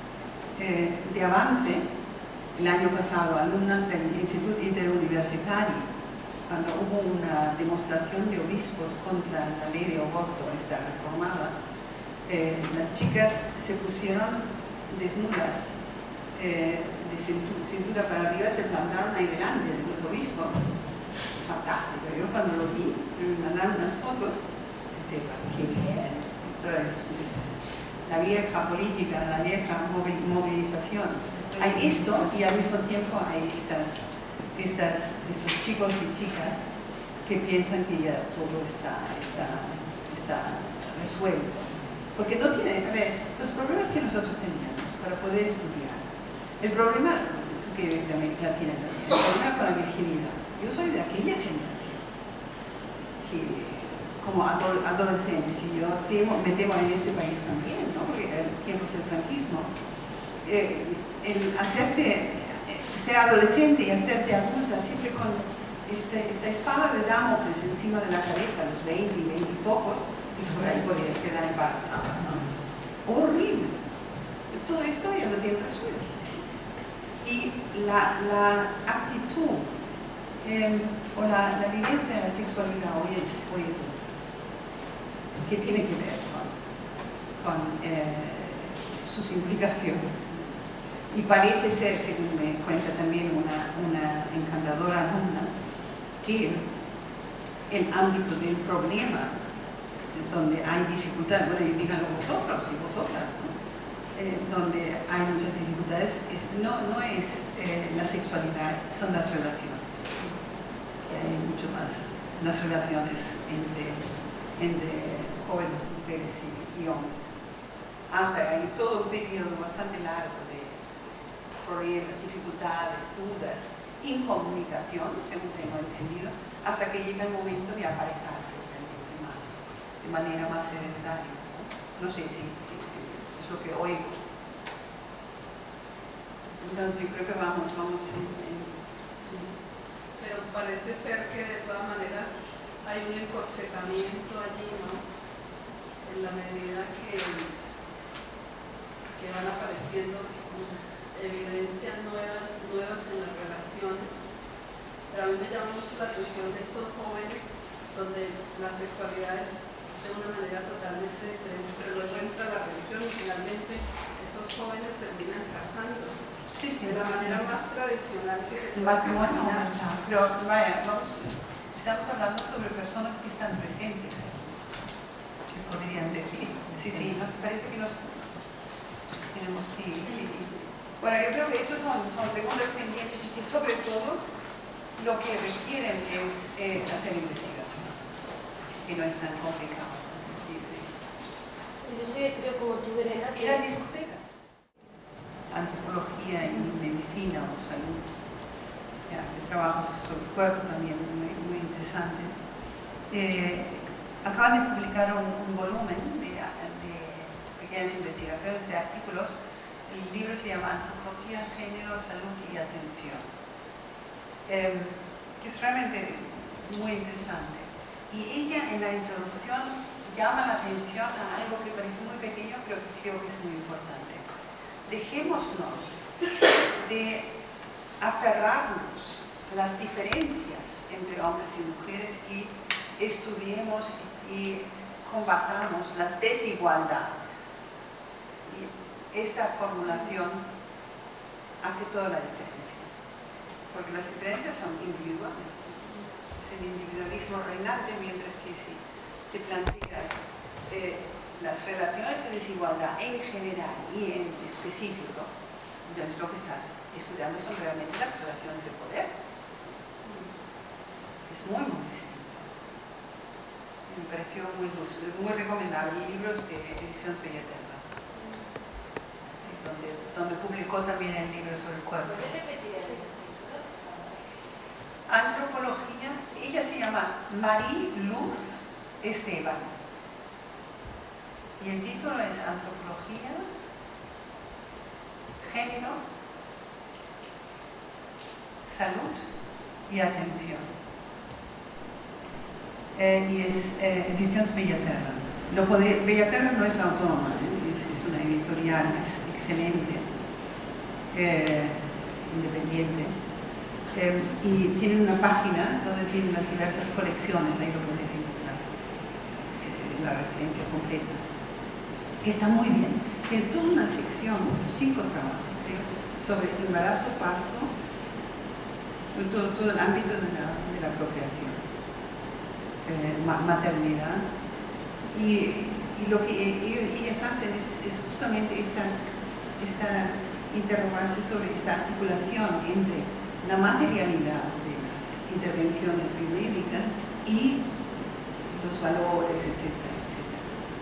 de avance. El año pasado, alumnas del Instituto Interuniversitario, cuando hubo una demostración de obispos contra la ley de aborto, esta reformada, las chicas se pusieron desnudas, de cintura para arriba, se plantaron ahí delante de los obispos. Fantástico. Yo cuando lo vi, me mandaron unas fotos, pensé, qué bien, esto es la vieja política, la vieja movilización. Hay esto y al mismo tiempo hay estos chicos y chicas que piensan que ya todo está resuelto. Porque no tienen, a ver, los problemas que nosotros teníamos para poder estudiar, el problema que es de América Latina también, el problema con la virginidad. Yo soy de aquella generación que, como adolescentes, y yo me temo en este país también, ¿no? Porque en tiempos del franquismo, el ser adolescente y hacerte adulta siempre con esta espada de Damocles encima de la cabeza, a los 20 y 20 y pocos, y por ahí podías quedar embarazada. Horrible. Todo esto ya lo tienen resuelto. Y la actitud o la vivencia de la sexualidad hoy es otra, que tiene que ver con sus implicaciones. Y parece ser, según me cuenta también una encantadora alumna, que el ámbito del problema, donde hay dificultades, bueno, y díganlo vosotros y vosotras, ¿no? Donde hay muchas dificultades, no es la sexualidad, son las relaciones. Hay mucho más las relaciones entre jóvenes mujeres y hombres. Hasta hay todo un periodo bastante largo de problemas, dificultades, dudas, incomunicación, según tengo entendido, hasta que llega el momento de aparejarse de manera más sedentaria. No sé si es lo que oigo. Entonces yo creo que vamos sí. Pero parece ser que de todas maneras hay un encorsetamiento allí, ¿no? En la medida que van apareciendo evidencias nuevas en las relaciones. Pero a mí me llama mucho la atención de estos jóvenes donde la sexualidad es de una manera totalmente diferente, pero luego entra la religión y finalmente esos jóvenes terminan casándose de la manera más tradicional que el matrimonio. Pero vaya, estamos hablando sobre personas que están presentes, que podrían decir. Sí, nos parece que nos tenemos que ir. Bueno, yo creo que esos son preguntas pendientes y que sobre todo lo que requieren es hacer investigación, que no es tan complicado. Yo sí creo como tú, Verena, que eran discotecas. Antropología y medicina o salud, que hace trabajos sobre el cuerpo también muy interesantes. Acaban de publicar un volumen de pequeñas investigaciones de artículos. El libro se llama Antropología, Género, Salud y Atención, que es realmente muy interesante. Y ella en la introducción llama la atención a algo que parece muy pequeño, pero que creo que es muy importante. Dejémonos de aferrarnos a las diferencias entre hombres y mujeres y estudiemos y combatamos las desigualdades. Esta formulación hace toda la diferencia, porque las diferencias son individuales. Es el individualismo reinante, mientras que si te planteas las relaciones de desigualdad en general y en específico, entonces lo que estás estudiando son realmente las relaciones de poder. Es muy distinto. Me pareció muy recomendable. Libros de Ediciones Bellaterra, donde publicó también el libro sobre el cuerpo. ¿Puedes repetir el título? Antropología, ella se llama Marie Luz Esteban. Y el título es Antropología, Género, Salud y Atención. Y es Ediciones Bellaterra. Bellaterra no es autónoma, es una editorial excelente, independiente, y tienen una página donde tienen las diversas colecciones, ahí lo puedes encontrar, la referencia completa, que está muy bien. Tiene toda una sección, 5 trabajos, creo, sobre embarazo, parto, todo el ámbito de la procreación, maternidad, y lo que ellas hacen es justamente interrogarse sobre esta articulación entre la materialidad de las intervenciones jurídicas y los valores, etcétera, etcétera.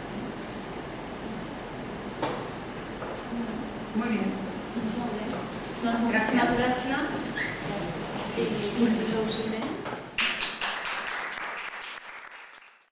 Muy bien. Moltíssimes gràcies. Sí,